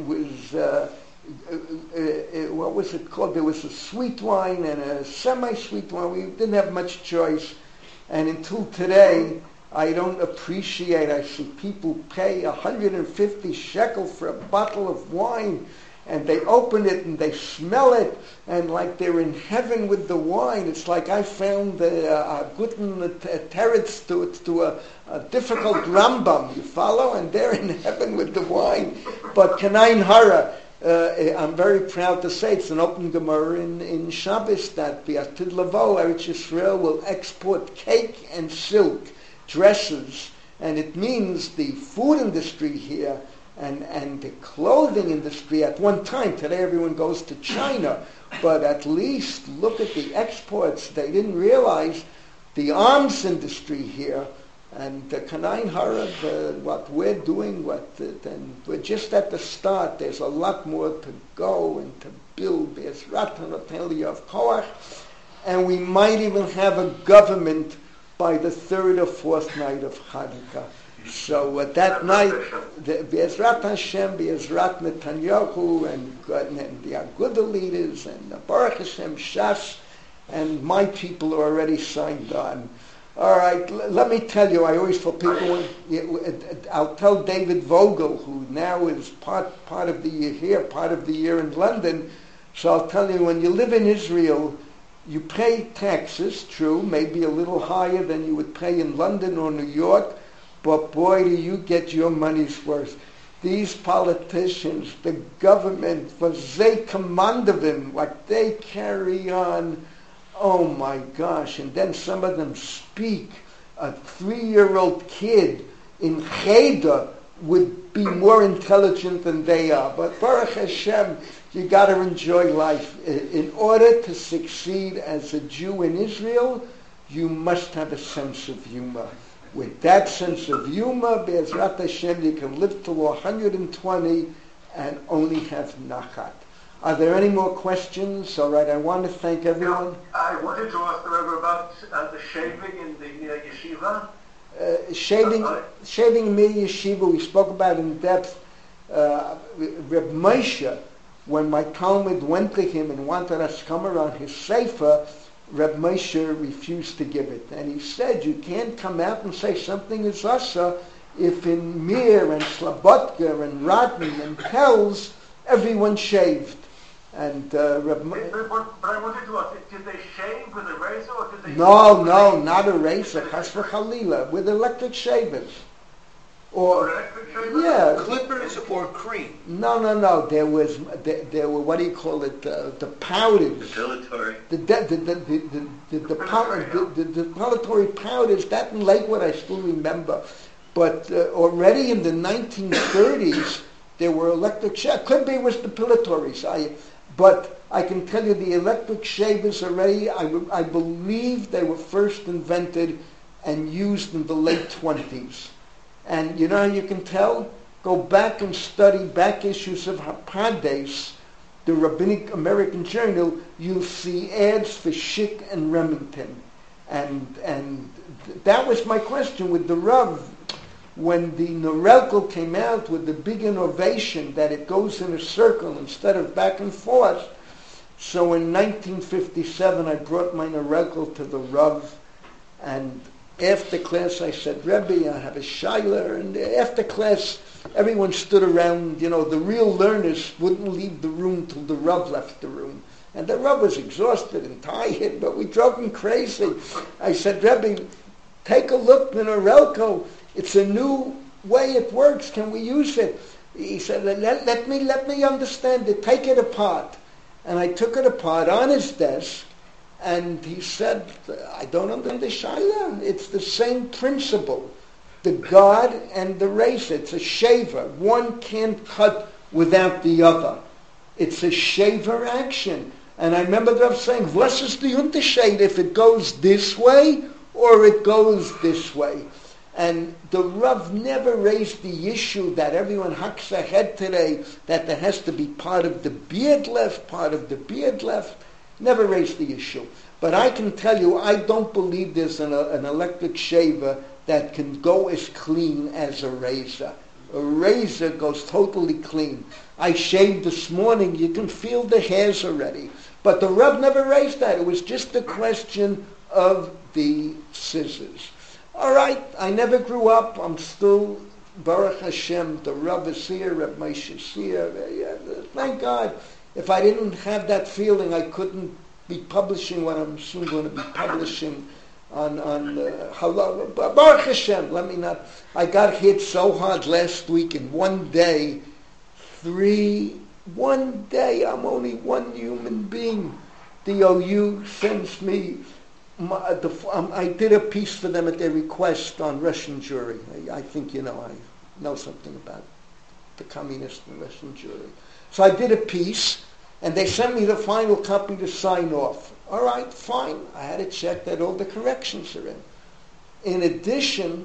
what was it called? There was a sweet wine and a semi-sweet wine. We didn't have much choice. And until today, I don't appreciate. I see people pay 150 shekel for a bottle of wine, and they open it and they smell it, and like they're in heaven with the wine. It's like I found a guten teretz to a difficult Rambam. You follow? And they're in heaven with the wine. But Kanayin Hara, I'm very proud to say it's an open Gemara in Shabbos that B'atid Lavo, Eretz Yisrael will export cake and silk, dresses, and it means the food industry here and the clothing industry at one time. Today everyone goes to China, but at least look at the exports. They didn't realize the arms industry here and the Kanayin Hara, what we're doing, and we're just at the start. There's a lot more to go and to build. There's Ratan of Koach, and we might even have a government by the third or fourth night of Hanukkah. So that night, Be'ezrat Hashem, Be'ezrat Netanyahu, and the Aguda leaders, and Baruch Hashem, Shas, and my people are already signed on. All right, let me tell you, I always tell people, I'll tell David Vogel, who now is part of the year here, part of the year in London, so I'll tell you, when you live in Israel, you pay taxes, true, maybe a little higher than you would pay in London or New York, but boy, do you get your money's worth. These politicians, the government, vazei commandovim, like they carry on, oh my gosh, and then some of them speak. A 3-year-old kid in Cheder would be more intelligent than they are. But Baruch Hashem, you got to enjoy life. In order to succeed as a Jew in Israel, you must have a sense of humor. With that sense of humor, Be'ezrat Hashem, you can live till 120 and only have nachat. Are there any more questions? All right, I want to thank everyone. I wanted to ask the Rebbe about the shaving in the yeshiva. Shaving in the yeshiva, we spoke about in depth. Reb Moshe, when my Talmud went to him and wanted haskama on his sefer, Reb Moshe refused to give it. And he said, you can't come out and say something is asa if in Mir and Slobodka and Radin and Pels, everyone shaved. And Reb Moshe... But I wanted to ask, did they shave with a razor or did they... No, not a razor, chas v'chalila, with electric shavers. Or, yeah. Clippers or cream? No. There were, what do you call it? The powders. Depilatory. The depilatory powders. That in Lakewood, I still remember. But already in the 1930s, there were electric shavers. Could be it was depilatories. But I can tell you the electric shavers already, I believe they were first invented and used in the late 20s. And you know how you can tell? Go back and study back issues of Hapades, the Rabbinic American Journal. You'll see ads for Schick and Remington. And that was my question with the Rav. When the Norelco came out with the big innovation that it goes in a circle instead of back and forth. So in 1957, I brought my Norelco to the Rav, and after class I said, Rebbe, I have a shayla, and after class everyone stood around. You know, the real learners wouldn't leave the room till the Rav left the room. And the Rav was exhausted and tired, but we drove him crazy. I said, Rebbe, take a look at Norelco. It's a new way it works. Can we use it? He said, let me understand it. Take it apart. And I took it apart on his desk, and he said, I don't understand the shayla. It's the same principle. The guard and the razor. It's a shaver. One can't cut without the other. It's a shaver action. And I remember them saying, what is the Unterschied if it goes this way or it goes this way? And the Rav never raised the issue that everyone hacks their head today, that there has to be part of the beard left, part of the beard left. Never raised the issue. But I can tell you, I don't believe there's an electric shaver that can go as clean as a razor. A razor goes totally clean. I shaved this morning, you can feel the hairs already. But the Rav never raised that. It was just a question of the scissors. All right, I never grew up. I'm still, Baruch Hashem, the Rav is here, Reb Moshe is here. Thank God. If I didn't have that feeling, I couldn't be publishing what I'm soon going to be publishing on Halal. Baruch Hashem, let me not. I got hit so hard last week in one day. One day, I'm only one human being. The OU sends me. I did a piece for them at their request on Russian Jewry. I think you know, I know something about the communist and Russian Jewry. So I did a piece, and they sent me the final copy to sign off. All right, fine. I had to check that all the corrections are in. In addition,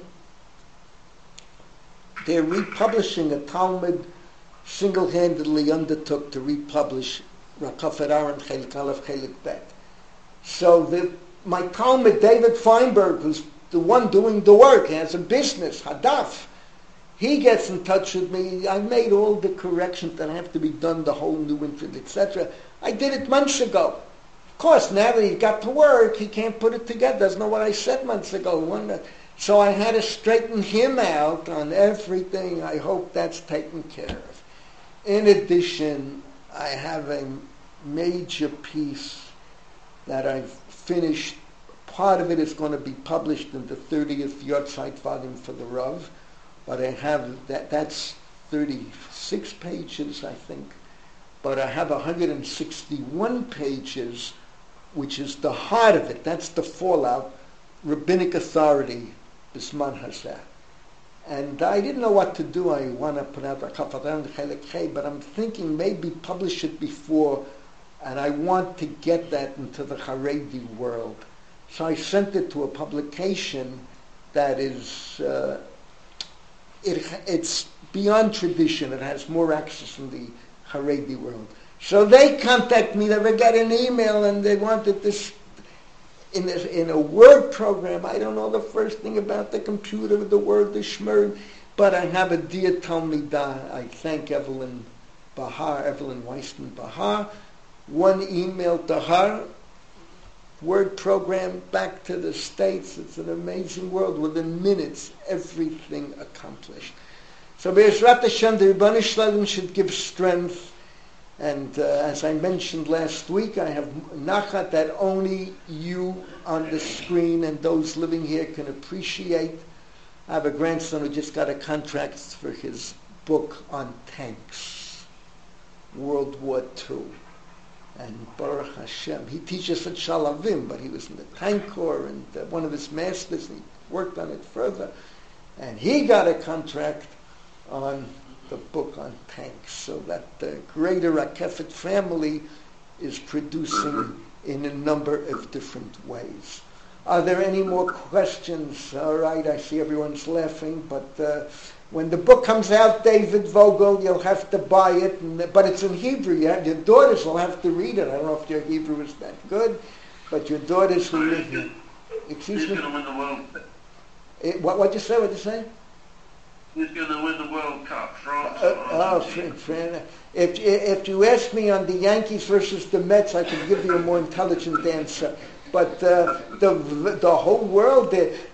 they're republishing a Talmud single-handedly undertook to republish Rakafet Aaron Chelik Aleph Chelik Bet. So my Talmud, David Feinberg, who's the one doing the work, he has a business, Hadaf. He gets in touch with me. I made all the corrections that have to be done, the whole new intro, etc. I did it months ago. Of course, now that he got to work, he can't put it together. Doesn't know what I said months ago. So I had to straighten him out on everything. I hope that's taken care of. In addition, I have a major piece that I've finished. Part of it is going to be published in the 30th Yortzeit volume for the Rav, but I have that's 36 pages, I think. But I have 161 pages, which is the heart of it. That's the fallout, rabbinic authority, Bisman Hazeh. And I didn't know what to do. I want to put out a Kafaran Chelik Hey, but I'm thinking maybe publish it before, and I want to get that into the Haredi world. So I sent it to a publication that is, it's beyond tradition. It has more access in the Haredi world. So they contact me. They got an email, and they wanted this in a Word program. I don't know the first thing about the computer, the Word, the Shmer, but I have a dear Talmidah. I thank Evelyn Weissman Bahar. One email to her, Word program back to the States. It's an amazing world. Within minutes, everything accomplished. So Be'ezrat Hashem, the Rebbeinu Shalom should give strength. And as I mentioned last week, I have nachat that only you on the screen and those living here can appreciate. I have a grandson who just got a contract for his book on tanks, World War II. And Baruch Hashem, he teaches at Shalavim, but he was in the tank corps, and one of his masters, he worked on it further. And he got a contract on the book on tanks, so that the greater Rakefet family is producing in a number of different ways. Are there any more questions? All right, I see everyone's laughing, but when the book comes out, David Vogel, you'll have to buy it, but it's in Hebrew. Your daughters will have to read it. I don't know if your Hebrew is that good, but your daughters who live here. Excuse me? Who's going to win the World Cup? What'd you say? What'd you say? Who's going to win the World Cup? France or Argentina? If you ask me on the Yankees versus the Mets, I can give you a more intelligent answer. But the whole world,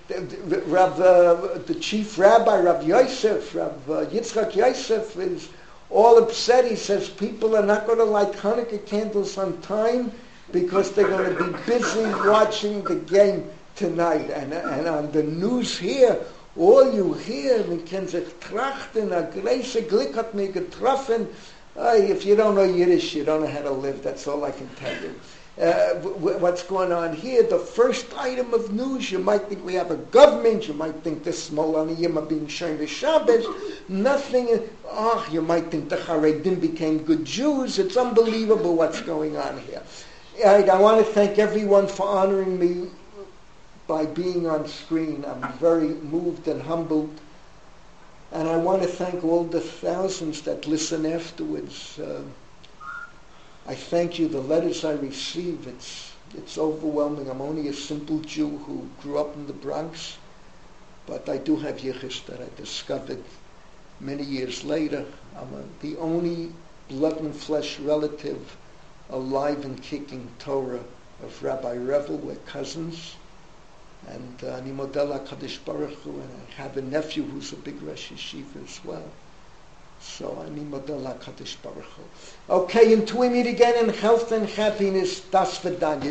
the chief rabbi, Rav Yosef, Rav Yitzchak Yosef, is all upset. He says people are not going to light Hanukkah candles on time because they're going to be busy watching the game tonight. And on the news here, all you hear, man kann sich trachten, a große Glück hat mir getroffen. If you don't know Yiddish, you don't know how to live. That's all I can tell you. What's going on here, the first item of news, you might think we have a government, you might think the Smolaniyim are being shown the Shabbos, nothing, you might think the Haredim became good Jews. It's unbelievable what's going on here. I want to thank everyone for honoring me by being on screen. I'm very moved and humbled. And I want to thank all the thousands that listen afterwards. I thank you. The letters I receive, it's overwhelming. I'm only a simple Jew who grew up in the Bronx, but I do have yichus that I discovered many years later. I'm the only blood and flesh relative alive and kicking Torah of Rabbi Revel. We're cousins. And Ani Model HaKadosh Baruch Hu, and I have a nephew who's a big Rosh Yeshiva as well. So Ani Model HaKadosh Baruch Hu. Okay, until we meet again in health and happiness, das Vidanya.